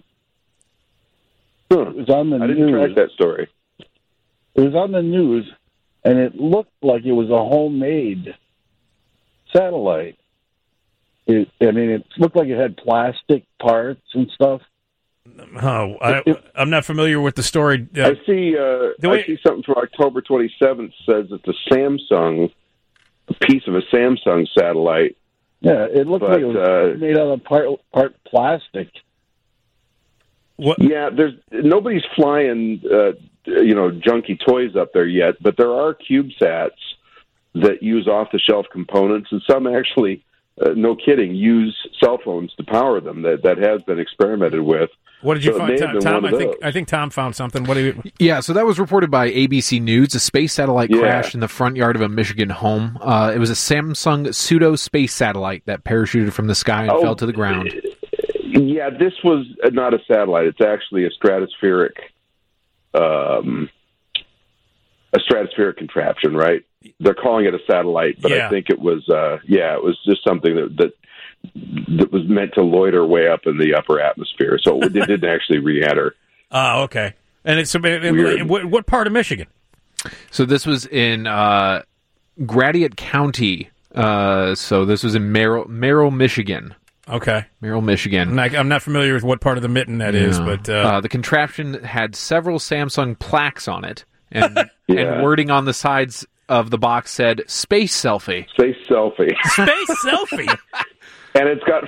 It was on the news. I didn't track that story. It was on the news, and it looked like it was a homemade satellite. It looked like it had plastic parts and stuff. Oh, I'm not familiar with the story. I see something from October 27th says it's a piece of a Samsung satellite. Yeah, it looked like it was made out of part plastic. What? Yeah, nobody's flying, junky toys up there yet, but there are CubeSats that use off-the-shelf components, and some actually, no kidding, use cell phones to power them. That has been experimented with. What did you find, Tom? I think Tom found something. Yeah, so that was reported by ABC News. A space satellite crashed in the front yard of a Michigan home. It was a Samsung pseudo space satellite that parachuted from the sky and fell to the ground. Yeah, this was not a satellite. It's actually a stratospheric contraption, right? they're calling it a satellite, but I think it was it was just something that was meant to loiter way up in the upper atmosphere, so it didn't actually re-enter. Oh, okay. And it's what part of Michigan? So this was in Gratiot County. So this was in Merrill, Michigan. Okay. Merrill, Michigan. I'm not familiar with what part of the mitten that is, but... the contraption had several Samsung plaques on it, and wording on the sides of the box said, Space Selfie. Space Selfie. Space Selfie! And it's got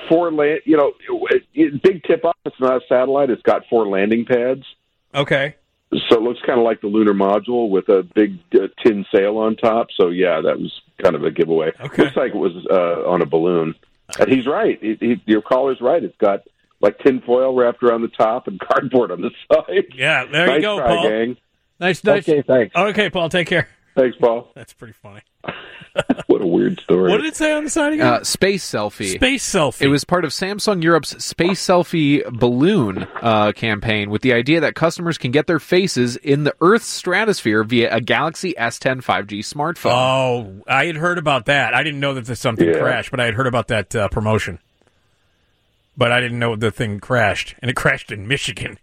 big tip-off, it's not a satellite, it's got 4 landing pads. Okay. So it looks kind of like the lunar module with a big tin sail on top. So, yeah, that was kind of a giveaway. Okay. Looks like it was on a balloon. And he's right. Your caller's right. It's got like tin foil wrapped around the top and cardboard on the side. Yeah, there you go, try, Paul. Gang. Nice. Okay, thanks. Okay, Paul, take care. Thanks, Paul. That's pretty funny. What a weird story. What did it say on the side again? Space Selfie. Space Selfie. It was part of Samsung Europe's Space Selfie balloon campaign with the idea that customers can get their faces in the Earth's stratosphere via a Galaxy S10 5G smartphone. Oh, I had heard about that. I didn't know that something crashed, but I had heard about that promotion. But I didn't know the thing crashed, and it crashed in Michigan.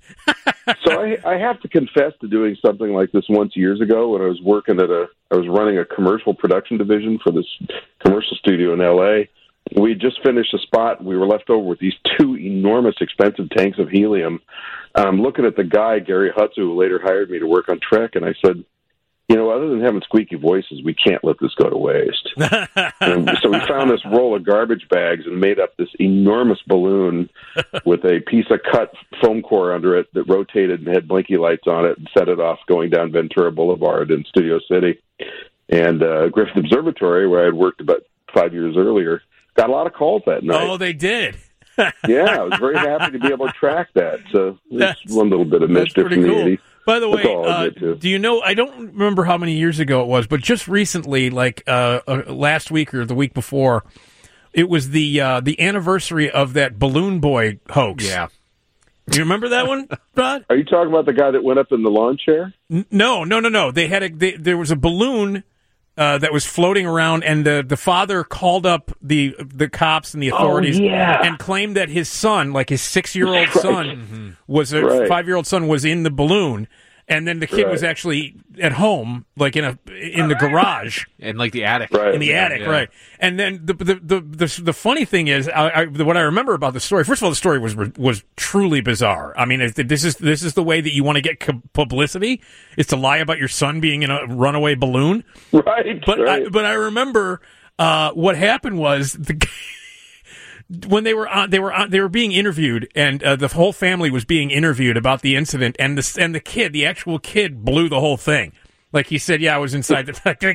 So I have to confess to doing something like this once years ago when I was working I was running a commercial production division for this commercial studio in L.A. We had just finished a spot, and we were left over with these 2 enormous, expensive tanks of helium. I'm looking at the guy, Gary Hutzu, who later hired me to work on Trek, and I said, other than having squeaky voices, we can't let this go to waste. And so we found this roll of garbage bags and made up this enormous balloon with a piece of cut foam core under it that rotated and had blinky lights on it and set it off going down Ventura Boulevard in Studio City. And Griffith Observatory, where I had worked about 5 years earlier, got a lot of calls that night. Oh, they did. Yeah, I was very happy to be able to track that. So it's one little bit of mischief in the 80s. By the way, do you know, I don't remember how many years ago it was, but just recently, like last week or the week before, it was the anniversary of that Balloon Boy hoax. Yeah. You remember that one, Rod? Are you talking about the guy that went up in the lawn chair? No. They had there was a balloon that was floating around, and the father called up the cops and the authorities and claimed that his son, like his 6-year-old son, was a 5-year-old son, was in the balloon, and then the kid was actually at home, like in the garage, in like the attic, in the attic, right? And then the funny thing is, what I remember about the story. First of all, the story was truly bizarre. I mean, this is the way that you want to get publicity, is to lie about your son being in a runaway balloon, right? But I remember what happened was when they were being interviewed, and the whole family was being interviewed about the incident, and the actual kid blew the whole thing. Like he said, I was inside the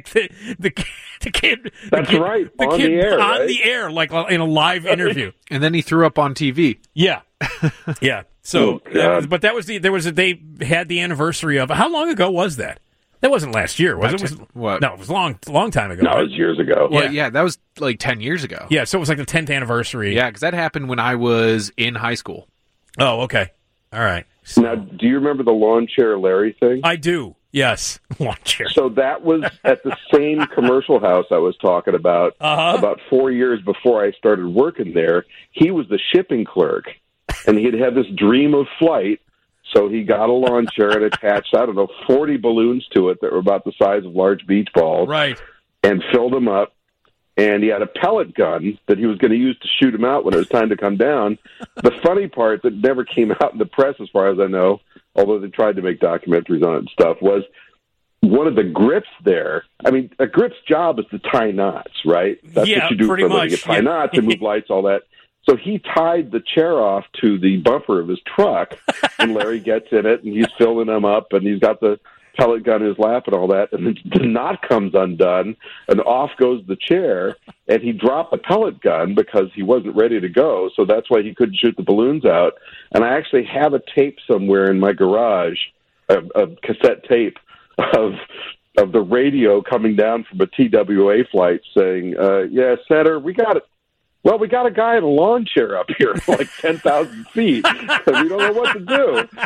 kid. That's right. On the air, on the air, like in a live interview. And then he threw up on TV. Yeah, yeah. So, but that was they had the anniversary of. How long ago was that? That wasn't last year, was it? What? No, it was a long time ago. No, it was years ago. Well, yeah, that was like 10 years ago. Yeah, so it was like the 10th anniversary. Yeah, because that happened when I was in high school. Oh, okay. All right. So, now, do you remember the lawn chair Larry thing? I do. Yes, lawn chair. So that was at the same commercial house I was talking about. About 4 years before I started working there, he was the shipping clerk, and he'd had this dream of flight. So he got a lawn chair and attached, 40 balloons to it that were about the size of large beach balls. Right. And filled them up. And he had a pellet gun that he was going to use to shoot him out when it was time to come down. The funny part that never came out in the press, as far as I know, although they tried to make documentaries on it and stuff, was one of the grips there. I mean, a grip's job is to tie knots, right? That's what you do for a living. You tie knots and move lights, all that. So he tied the chair off to the bumper of his truck, and Larry gets in it, and he's filling them up, and he's got the pellet gun in his lap and all that, and then the knot comes undone, and off goes the chair, and he dropped the pellet gun because he wasn't ready to go, so that's why he couldn't shoot the balloons out. And I actually have a tape somewhere in my garage, a cassette tape of the radio coming down from a TWA flight saying, Senator, we got it. Well, we got a guy in a lawn chair up here, like 10,000 feet, and we don't know what to do.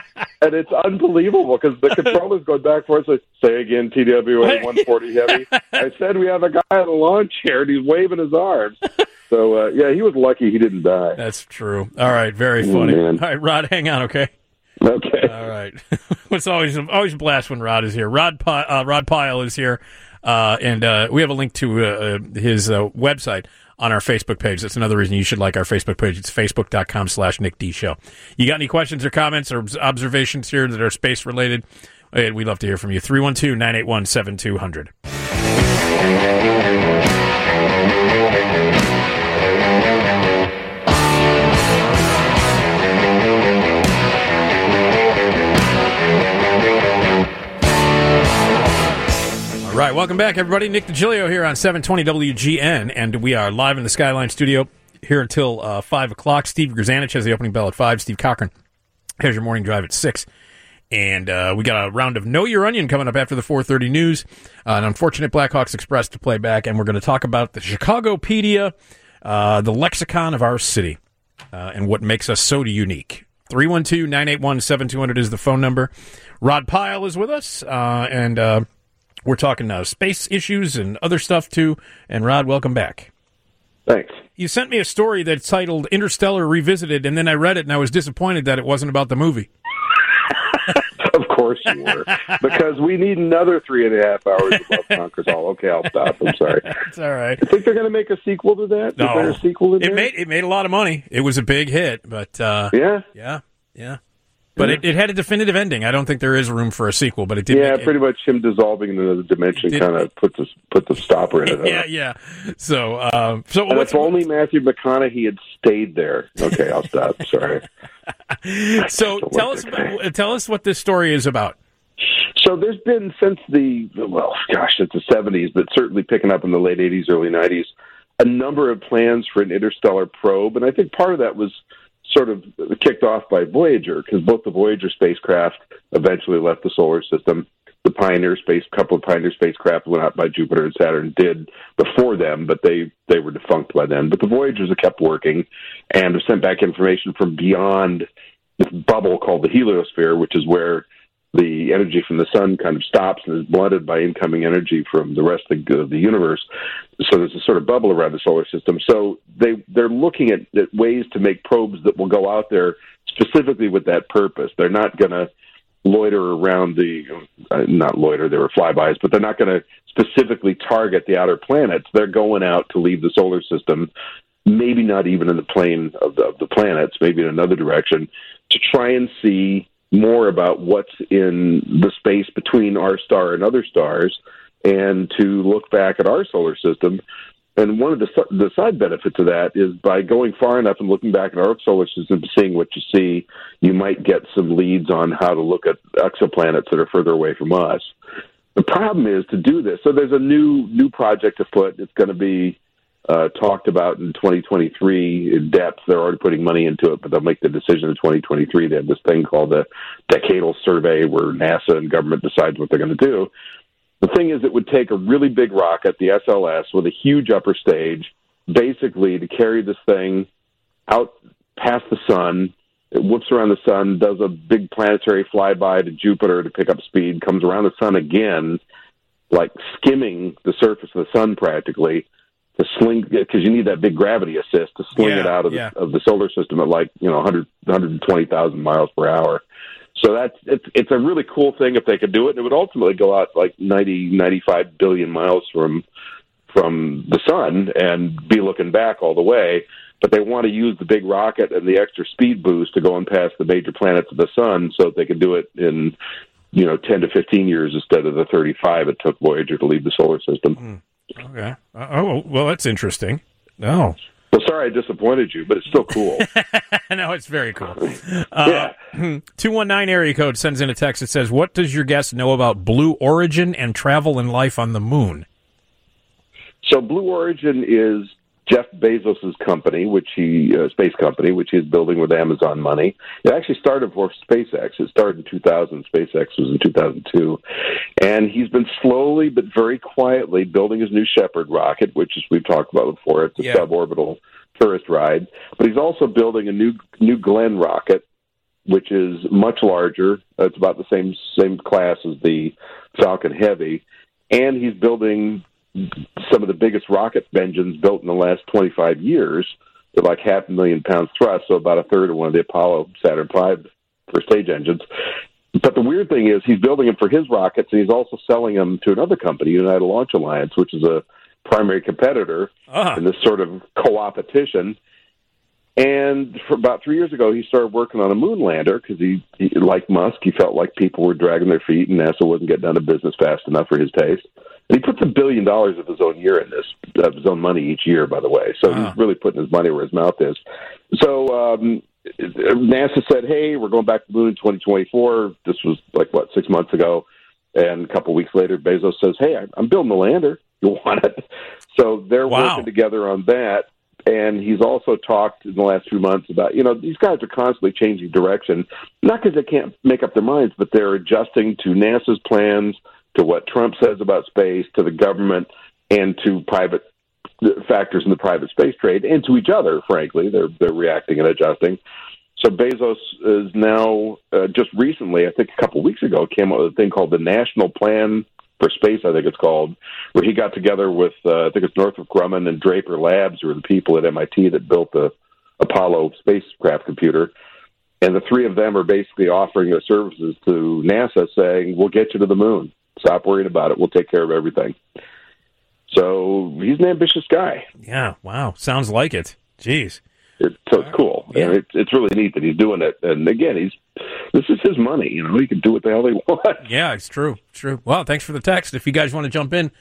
And it's unbelievable because the controller's going back for us. Like, say again, TWA 140 heavy. I said we have a guy on the lawn chair, and he's waving his arms. So, he was lucky he didn't die. That's true. All right, very funny. All right, Rod, hang on, okay? Okay. All right. It's always a blast when Rod is here. Rod Pyle is here, and we have a link to his website on our Facebook page. That's another reason you should like our Facebook page. It's facebook.com/Nick D Show. You got any questions or comments or observations here that are space related? We'd love to hear from you. 312-981-7200. All right, welcome back, everybody. Nick DiGilio here on 720 WGN, and we are live in the Skyline studio here until 5 o'clock. Steve Grzanich has the opening bell at 5. Steve Cochran has your morning drive at 6. And we got a round of Know Your Onion coming up after the 4:30 news. An unfortunate Blackhawks Express to play back, and we're going to talk about the Chicagopedia, the lexicon of our city, and what makes us so unique. 312-981-7200 is the phone number. Rod Pyle is with us, and we're talking space issues and other stuff, too. And, Rod, welcome back. Thanks. You sent me a story that's titled Interstellar Revisited, and then I read it, and I was disappointed that it wasn't about the movie. Of course you were. Because we need another 3.5 hours of Love Conquers All. Okay, I'll stop. I'm sorry. It's all right. I think they're going to make a sequel to that? No. Is there a sequel in there? It made a lot of money. It was a big hit, but... Yeah. But it had a definitive ending. I don't think there is room for a sequel, but it did. Yeah, pretty much him dissolving in another dimension kind of put the stopper in it. Yeah. So if only Matthew McConaughey had stayed there. Okay, I'll stop. Sorry. So tell us what this story is about. So there's been since it's the 70s, but certainly picking up in the late 80s, early 90s, a number of plans for an interstellar probe, and I think part of that was sort of kicked off by Voyager, because both the Voyager spacecraft eventually left the solar system. The couple of Pioneer spacecraft went out by Jupiter and Saturn did before them, but they were defunct by then. But the Voyagers have kept working and have sent back information from beyond this bubble called the heliosphere, which is where the energy from the sun kind of stops and is blunted by incoming energy from the rest of the universe. So there's a sort of bubble around the solar system. So they're looking at ways to make probes that will go out there specifically with that purpose. They're not going to loiter around not loiter, they were flybys, but they're not going to specifically target the outer planets. They're going out to leave the solar system, maybe not even in the plane of the planets, maybe in another direction, to try and see more about what's in the space between our star and other stars, and to look back at our solar system. And one of the side benefits of that is by going far enough and looking back at our solar system, seeing what you see, you might get some leads on how to look at exoplanets that are further away from us. The problem is to do this. So there's a new project afoot. It's going to be talked about in 2023 in depth. They're already putting money into it, but they'll make the decision in 2023. They have this thing called the Decadal Survey where NASA and government decides what they're going to do. The thing is, it would take a really big rocket, the SLS, with a huge upper stage, basically to carry this thing out past the sun. It whoops around the sun, does a big planetary flyby to Jupiter to pick up speed, comes around the sun again, like skimming the surface of the sun practically, to sling, because you need that big gravity assist to sling it out of the solar system at 120,000 miles per hour. So it's a really cool thing if they could do it. And it would ultimately go out 95 billion miles from the sun and be looking back all the way. But they want to use the big rocket and the extra speed boost to go and pass the major planets of the sun, so that they could do it in 10 to 15 years instead of the 35 it took Voyager to leave the solar system. Okay. Well, that's interesting. No. Well, sorry I disappointed you, but it's still cool. No, it's very cool. 219 area code sends in a text that says, what does your guest know about Blue Origin and travel and life on the moon? So Blue Origin is Jeff Bezos' company, space company, which he's building with Amazon money. It actually started for SpaceX. It started in 2000. SpaceX was in 2002. And he's been slowly but very quietly building his new Shepard rocket, which we've talked about before. It's a suborbital tourist ride. But he's also building a new Glenn rocket, which is much larger. It's about the same class as the Falcon Heavy, and he's building some of the biggest rocket engines built in the last 25 years with like 500,000 pounds thrust, so about a third of one of the Apollo Saturn V first stage engines. But the weird thing is he's building them for his rockets, and he's also selling them to another company, United Launch Alliance, which is a primary competitor in this sort of co-opetition. And for about 3 years ago, he started working on a moon lander because he, like Musk, he felt like people were dragging their feet and NASA wasn't getting out of business fast enough for his taste. And he puts $1 billion of his own year in this, of his own money each year, by the way. So he's really putting his money where his mouth is. So NASA said, hey, we're going back to the moon in 2024. This was 6 months ago. And a couple weeks later, Bezos says, hey, I'm building the lander. You want it? So they're working together on that. And he's also talked in the last few months about, these guys are constantly changing direction, not because they can't make up their minds, but they're adjusting to NASA's plans, to what Trump says about space, to the government, and to private factors in the private space trade, and to each other, frankly. They're reacting and adjusting. So Bezos is now, just recently, I think a couple of weeks ago, came up with a thing called the National Plan for Space, I think it's called, where he got together with, I think it's Northrop Grumman and Draper Labs, who are the people at MIT that built the Apollo spacecraft computer. And the three of them are basically offering their services to NASA, saying, we'll get you to the moon. Stop worrying about it. We'll take care of everything. So he's an ambitious guy. Yeah, wow. Sounds like it. Jeez. So it's cool. Yeah. And it's really neat that he's doing it. And again, this is his money. He can do what the hell he wants. Yeah, it's true. It's true. Well, thanks for the text. If you guys want to jump in,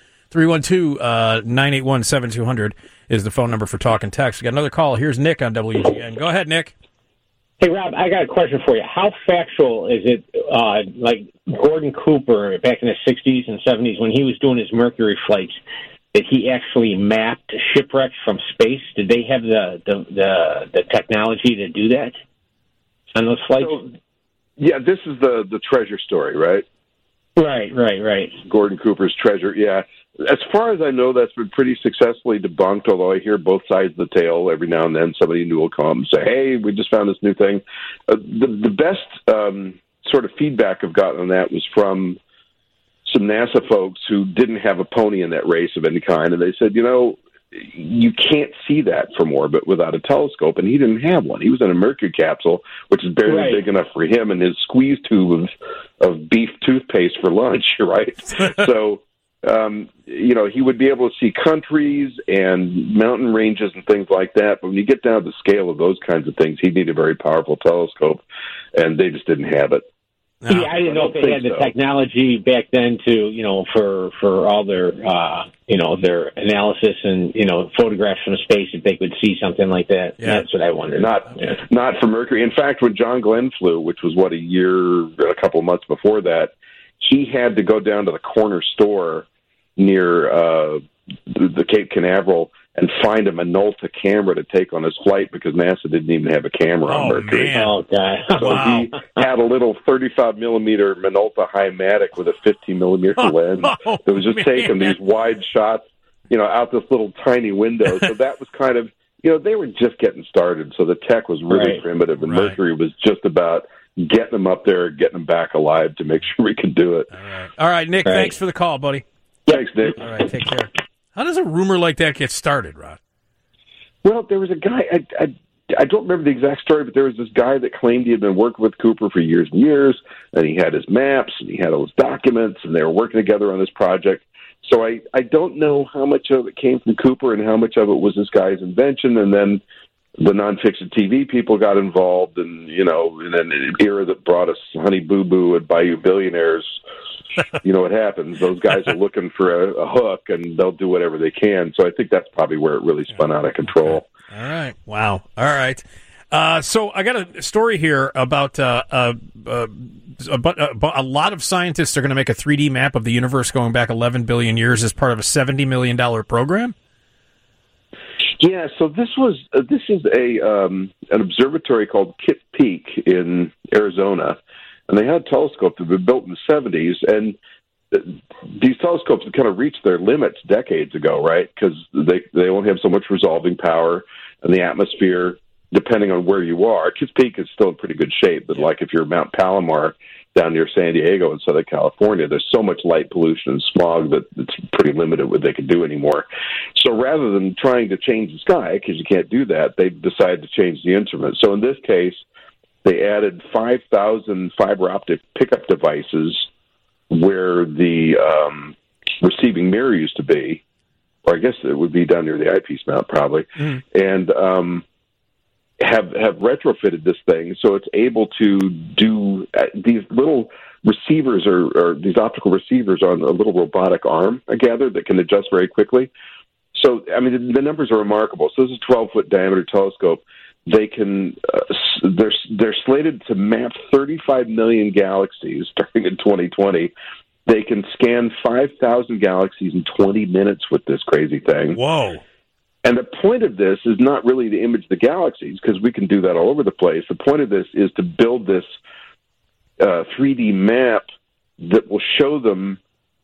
312-981-7200 is the phone number for talk and text. We got another call. Here's Nick on WGN. Go ahead, Nick. Hey, Rob, I got a question for you. How factual is it, like Gordon Cooper back in the 60s and 70s when he was doing his Mercury flights, that he actually mapped shipwrecks from space? Did they have the technology to do that on those flights? So, yeah, this is the treasure story, right? Right. Gordon Cooper's treasure, yeah. As far as I know, that's been pretty successfully debunked, although I hear both sides of the tale. Every now and then somebody new will come and say, hey, we just found this new thing. The best sort of feedback I've gotten on that was from some NASA folks who didn't have a pony in that race of any kind, and they said, you can't see that from orbit without a telescope, and he didn't have one. He was in a Mercury capsule, which is barely big enough for him and his squeeze tube of beef toothpaste for lunch, right? So, he would be able to see countries and mountain ranges and things like that, but when you get down to the scale of those kinds of things, he'd need a very powerful telescope, and they just didn't have it. No, yeah, I didn't know if they had the technology back then to, for all their, their analysis and, photographs from space, if they could see something like that. Yeah. That's what I wondered. Not for Mercury. In fact, when John Glenn flew, which was, a year, a couple of months before that, he had to go down to the corner store near the Cape Canaveral and find a Minolta camera to take on his flight because NASA didn't even have a camera on Mercury. Man. Oh, God. So he had a little 35-millimeter Minolta Himatic with a 15-millimeter lens that was just taking these wide shots, out this little tiny window. So that was kind of, they were just getting started, so the tech was really primitive, and Mercury was just about getting them up there, getting them back alive to make sure we could do it. All right, Nick, thanks for the call, buddy. Thanks, Nick. All right, take care. How does a rumor like that get started, Rod? Well, there was a guy, I don't remember the exact story, but there was this guy that claimed he had been working with Cooper for years and years, and he had his maps, and he had all his documents, and they were working together on this project. So I don't know how much of it came from Cooper and how much of it was this guy's invention, and then the nonfiction TV people got involved, and, in an era that brought us Honey Boo Boo and Bayou Billionaires, you know what happens. Those guys are looking for a hook, and they'll do whatever they can. So I think that's probably where it really spun out of control. All right. Wow. All right. So I got a story here about a lot of scientists are going to make a 3D map of the universe going back 11 billion years as part of a $70 million program. Yeah, so this is an observatory called Kitt Peak in Arizona, and they had a telescope that had been built in the 70s, and these telescopes had kind of reached their limits decades ago, right? Because they only have so much resolving power, and the atmosphere depending on where you are. Kiss Peak is still in pretty good shape, but like if you're Mount Palomar down near San Diego in Southern California, there's so much light pollution and smog that it's pretty limited what they can do anymore. So rather than trying to change the sky, because you can't do that, they decided to change the instrument. So in this case, they added 5,000 fiber optic pickup devices where the receiving mirror used to be, or I guess it would be down near the eyepiece mount probably, and have retrofitted this thing so it's able to do these little receivers or these optical receivers on a little robotic arm, I gather, that can adjust very quickly. So, I mean, the numbers are remarkable. So this is a 12-foot diameter telescope. They can they're slated to map 35 million galaxies starting in 2020. They can scan 5,000 galaxies in 20 minutes with this crazy thing. Whoa. And the point of this is not really to image the galaxies, because we can do that all over the place. The point of this is to build this 3D map that will show them,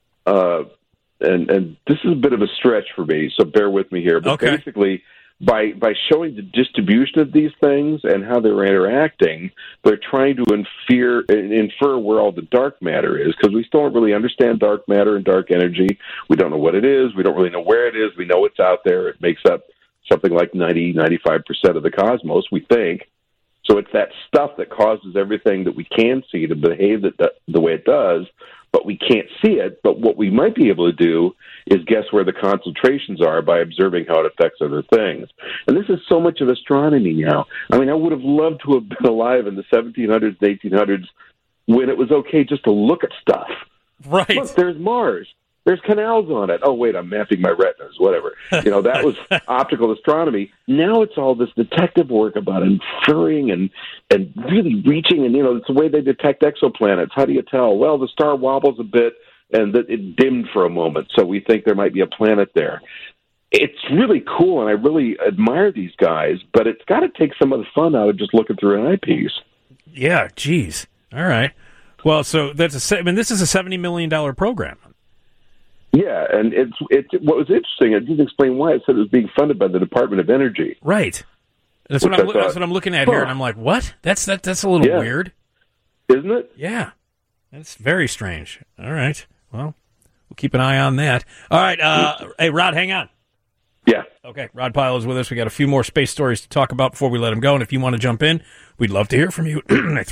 and this is a bit of a stretch for me, so bear with me here. But basically, by showing the distribution of these things and how they're interacting, they're trying to infer where all the dark matter is, because we still don't really understand dark matter and dark energy. We don't know what it is. We don't really know where it is. We know it's out there. It makes up something like 95% of the cosmos, we think. So it's that stuff that causes everything that we can see to behave the way it does, but we can't see it. But what we might be able to do is guess where the concentrations are by observing how it affects other things. And this is so much of astronomy now. I mean, I would have loved to have been alive in the 1700s, 1800s, when it was okay just to look at stuff. Right. Look, there's Mars. There's canals on it. Oh, wait, I'm mapping my retinas, whatever. You know, that was optical astronomy. Now it's all this detective work about inferring and really reaching, and, you know, it's the way they detect exoplanets. How do you tell? Well, the star wobbles a bit, and it dimmed for a moment, so we think there might be a planet there. It's really cool, and I really admire these guys, but it's got to take some of the fun out of just looking through an eyepiece. Yeah, geez. All right. Well, so this is a $70 million program. Yeah, and it's what was interesting, it didn't explain why. It said it was being funded by the Department of Energy. Right. That's what I'm looking at here, and I'm like, what? That's a little weird. Isn't it? Yeah. That's very strange. All right. Well, we'll keep an eye on that. All right. Hey, Rod, hang on. Yeah. Okay. Rod Pyle is with us. We got a few more space stories to talk about before we let him go. And if you want to jump in, we'd love to hear from you.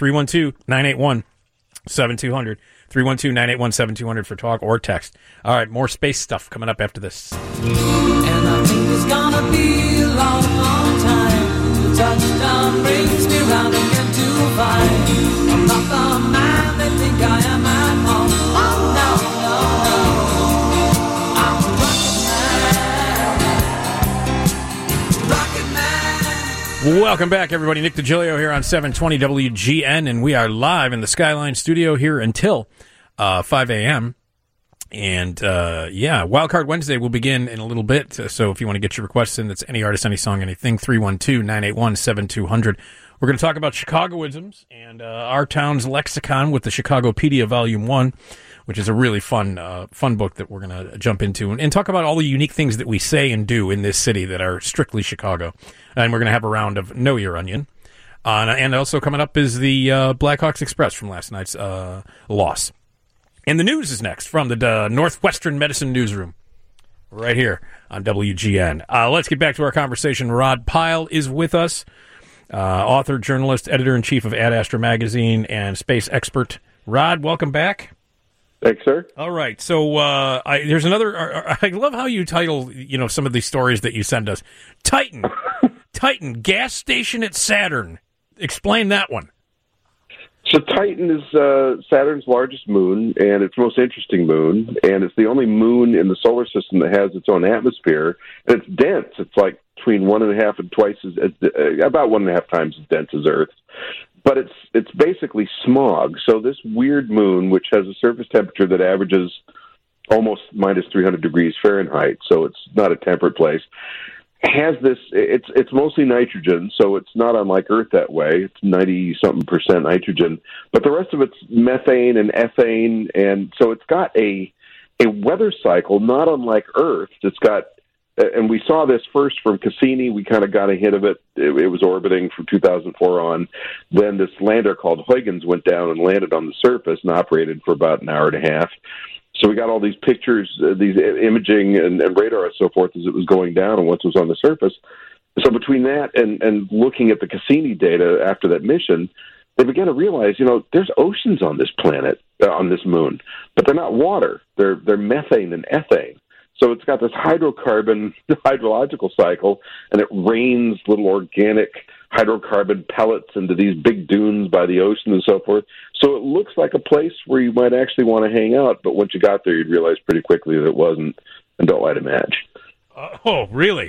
312-981-7200. 312-981-7200 for talk or text. All right. More space stuff coming up after this. And I think it's gonna be a long, long time. The touchdown brings me round again to find I'm not the man they think I am at home. Oh, no, no, no. I'm a rocket man. Welcome back, everybody. Nick DiGilio here on 720 WGN, and we are live in the Skyline studio here until 5 a.m. And, Wildcard Wednesday will begin in a little bit. So if you want to get your requests in, that's any artist, any song, anything, 312-981-7200. We're going to talk about Chicagoisms and our town's lexicon with the Chicagopedia Volume 1, which is a really fun book that we're going to jump into and talk about all the unique things that we say and do in this city that are strictly Chicago. And we're going to have a round of Know Your Onion. And also coming up is the Blackhawks Express from last night's loss. And the news is next from the Northwestern Medicine Newsroom, right here on WGN. Let's get back to our conversation. Rod Pyle is with us, author, journalist, editor-in-chief of Ad Astra Magazine, and space expert. Rod, welcome back. Thanks, sir. All right. So there's another. I love how you title, some of these stories that you send us. Titan, gas station at Saturn. Explain that one. So Titan is Saturn's largest moon, and it's the most interesting moon, and it's the only moon in the solar system that has its own atmosphere. And it's dense. It's like between 1.5 and twice about 1.5 times as dense as Earth. But it's basically smog. So this weird moon, which has a surface temperature that averages almost minus 300 degrees Fahrenheit, so it's not a temperate place, has this, it's mostly nitrogen, so it's not unlike Earth that way. It's 90-something% nitrogen, but the rest of it's methane and ethane, and so it's got a weather cycle not unlike Earth. It's got and we saw this first from Cassini. We kind of got a hint of it. It was orbiting from 2004 on. Then this lander called Huygens went down and landed on the surface and operated for about an hour and a half. So we got all these pictures, these imaging and radar and so forth as it was going down and once it was on the surface. So between that and looking at the Cassini data after that mission, they began to realize, there's oceans on this planet, on this moon, but they're not water. They're methane and ethane. So it's got this hydrocarbon hydrological cycle, and it rains little organic hydrocarbon pellets into these big dunes by the ocean and so forth. So it looks like a place where you might actually want to hang out, but once you got there, you'd realize pretty quickly that it wasn't, and don't light a match. Oh, really?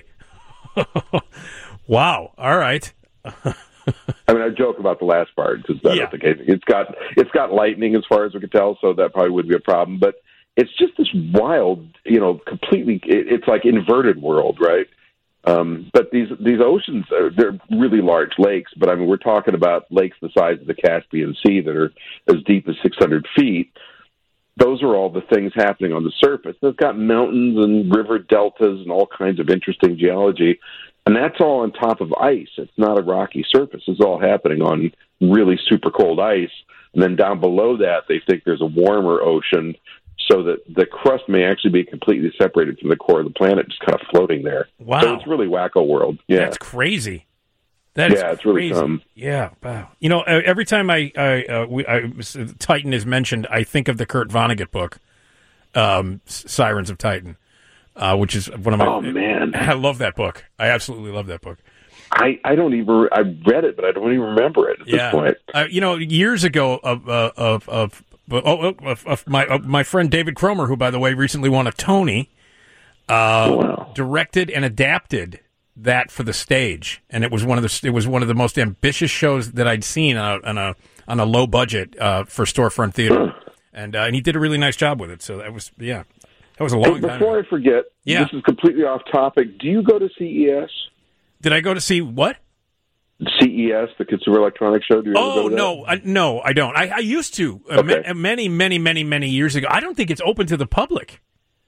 Wow. All right. I mean, I joke about the last part because that's not the case. It's got lightning as far as we can tell, so that probably wouldn't be a problem. But it's just this wild, completely. It's like inverted world, right? But these oceans, they're really large lakes. But I mean, we're talking about lakes the size of the Caspian Sea that are as deep as 600 feet. Those are all the things happening on the surface. They've got mountains and river deltas and all kinds of interesting geology. And that's all on top of ice. It's not a rocky surface. It's all happening on really super cold ice. And then down below that, they think there's a warmer ocean so that the crust may actually be completely separated from the core of the planet, just kind of floating there. Wow. So it's really wacko world. Yeah. That's crazy. It's really dumb. Yeah. Wow. Every time Titan is mentioned, I think of the Kurt Vonnegut book, Sirens of Titan. Which is one of my... Oh, man. I love that book. I absolutely love that book. I read it, but I don't even remember it at this point. Years ago of my friend David Cromer, who, by the way, recently won a Tony, directed and adapted that for the stage. And it was one of the most ambitious shows that I'd seen on a low budget for storefront theater. And he did a really nice job with it. So that was, that was a long time. Before I forget, this is completely off topic. Do you go to CES? Did I go to see what? CES, the Consumer Electronics Show. Do you ever go to that? No, I don't. I used to many years ago. I don't think it's open to the public.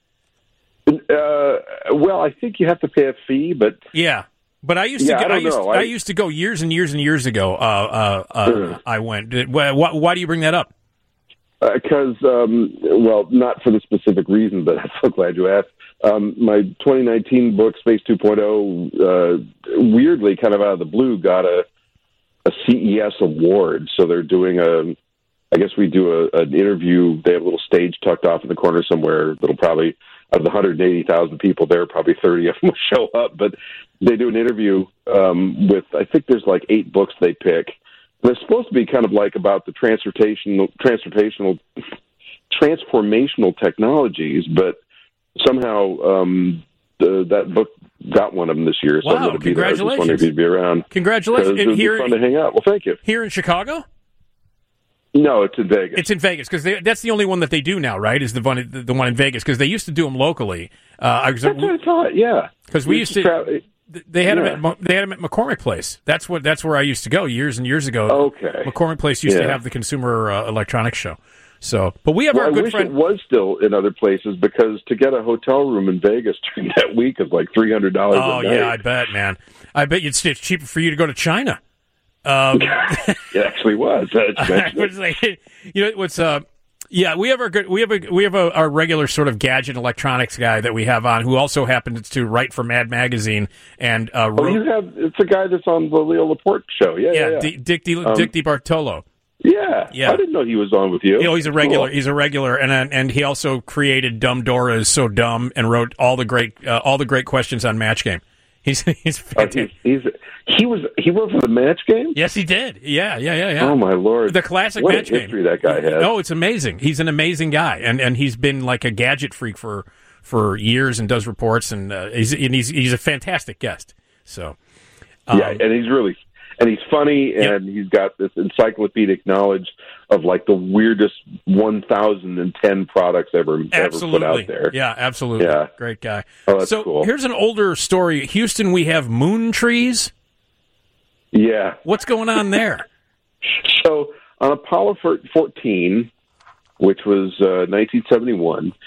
Well, I think you have to pay a fee, but but I used to. I used to go years and years and years ago. I went. Why do you bring that up? Because, not for the specific reason, but I'm so glad you asked. My 2019 book, Space 2.0, weirdly, kind of out of the blue, got a CES award. So they're doing I guess we do an interview. They have a little stage tucked off in the corner somewhere that'll probably, out of the 180,000 people there, probably 30 of them will show up. But they do an interview with, I think there's like 8 books they pick. And it's supposed to be kind of like about the transformational technologies, but somehow that book got one of them this year. So I'm going to be there. I just wondering if you'd be around. Congratulations! It would be fun to hang out. Well, thank you. Here in Chicago? No, it's in Vegas. It's in Vegas because that's the only one that they do now, right? Is the one in Vegas because they used to do them locally. That's what I thought. Yeah, because we used to. They had them at McCormick Place. That's where I used to go years and years ago. Okay, McCormick Place used to have the Consumer Electronics Show. So, but we have our good friend. I wish it was still in other places because to get a hotel room in Vegas during that week is like $300 a night. Oh yeah, I bet, man. I bet it's cheaper for you to go to China. It actually was. We have our regular sort of gadget electronics guy that we have on, who also happens to write for Mad Magazine and it's a guy that's on the Leo Laporte show. Dick DiBartolo. Yeah, I didn't know he was on with you. He's a regular. Cool. He's a regular, and he also created Dumb Dora Is So Dumb and wrote all the great questions on Match Game. He's fantastic. He wrote for the Match Game? Yes, he did. Yeah. Oh my Lord, the classic what Match Game. What history that guy has. Oh, it's amazing. He's an amazing guy, and he's been like a gadget freak for years and does reports, and he's a fantastic guest. So and he's funny, and he's got this encyclopedic knowledge of like the weirdest 1,010 products ever put out there. Yeah, absolutely. Yeah. Great guy. Oh, that's cool. Here's an older story. Houston, we have moon trees. Yeah. What's going on there? So on Apollo 14, which was 1971,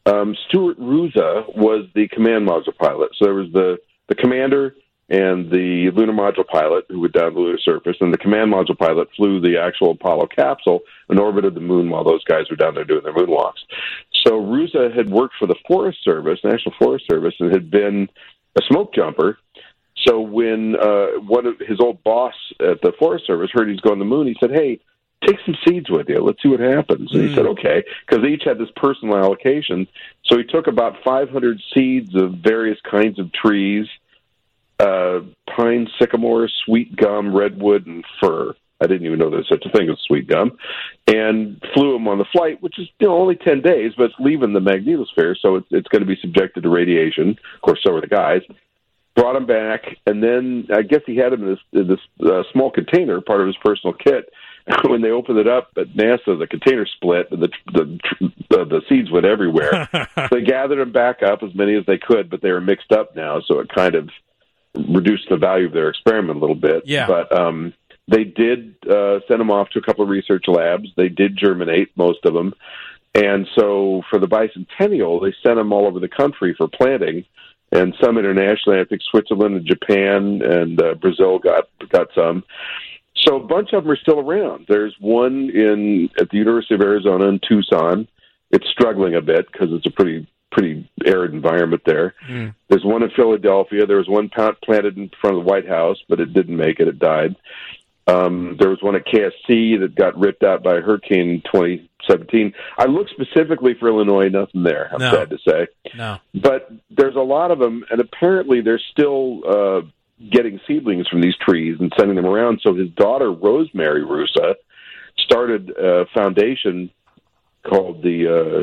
Stuart Roosa was the command module pilot. So there was the commander and the lunar module pilot who went down the lunar surface, and the command module pilot flew the actual Apollo capsule and orbited the moon while those guys were down there doing their moonwalks. So Roosa had worked for the Forest Service, National Forest Service, and had been a smoke jumper. So when one of his old boss at the Forest Service heard he's going to the moon, he said, "Hey, take some seeds with you. Let's see what happens." And he said, "Okay," because they each had this personal allocation. So he took about 500 seeds of various kinds of trees, pine, sycamore, sweet gum, redwood, and fir. I didn't even know there was such a thing as sweet gum, and flew them on the flight, which is only 10 days, but it's leaving the magnetosphere, so it's going to be subjected to radiation. Of course, so are the guys. Brought them back, and then I guess he had them in this small container, part of his personal kit. When they opened it up at NASA, the container split, and the seeds went everywhere. They gathered them back up, as many as they could, but they were mixed up now, so it kind of reduced the value of their experiment a little bit. Yeah. But they did send them off to a couple of research labs. They did germinate, most of them. And so for the bicentennial, they sent them all over the country for planting, and some internationally. I think Switzerland and Japan and Brazil got some. So a bunch of them are still around. There's one at the University of Arizona in Tucson. It's struggling a bit because it's a pretty arid environment there. There's one in Philadelphia. There was one planted in front of the White House, but it didn't make it. It died. There was one at KSC that got ripped out by a hurricane in 2017. I looked specifically for Illinois, nothing there, I'm sad to say. No. But there's a lot of them, and apparently they're still getting seedlings from these trees and sending them around. So his daughter, Rosemary Roosa, started a foundation called the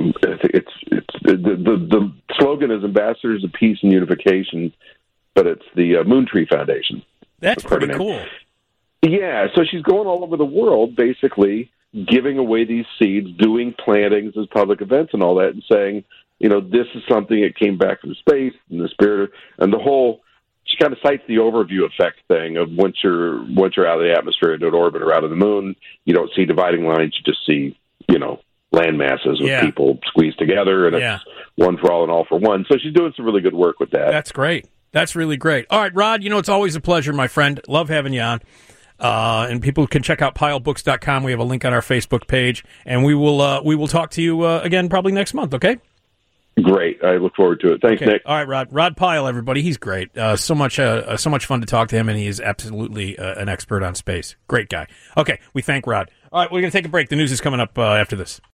slogan is Ambassadors of Peace and Unification, but it's the Moon Tree Foundation. That's pretty cool. Yeah, so she's going all over the world, basically giving away these seeds, doing plantings as public events and all that, and saying, this is something that came back from space and the spirit and the whole. She kind of cites the overview effect thing of once you're out of the atmosphere into an orbit or out of the moon, you don't see dividing lines, you just see, land masses with people squeezed together, and it's one for all and all for one. So she's doing some really good work with that. That's great. That's really great. All right, Rod, it's always a pleasure, my friend. Love having you on. And people can check out pilebooks.com. We have a link on our Facebook page, and we will talk to you again probably next month, okay? Great. I look forward to it. Thanks, Nick. All right, Rod. Rod Pyle, everybody. He's great. So much fun to talk to him, and he is absolutely an expert on space. Great guy. Okay, we thank Rod. All right, we're going to take a break. The news is coming up after this.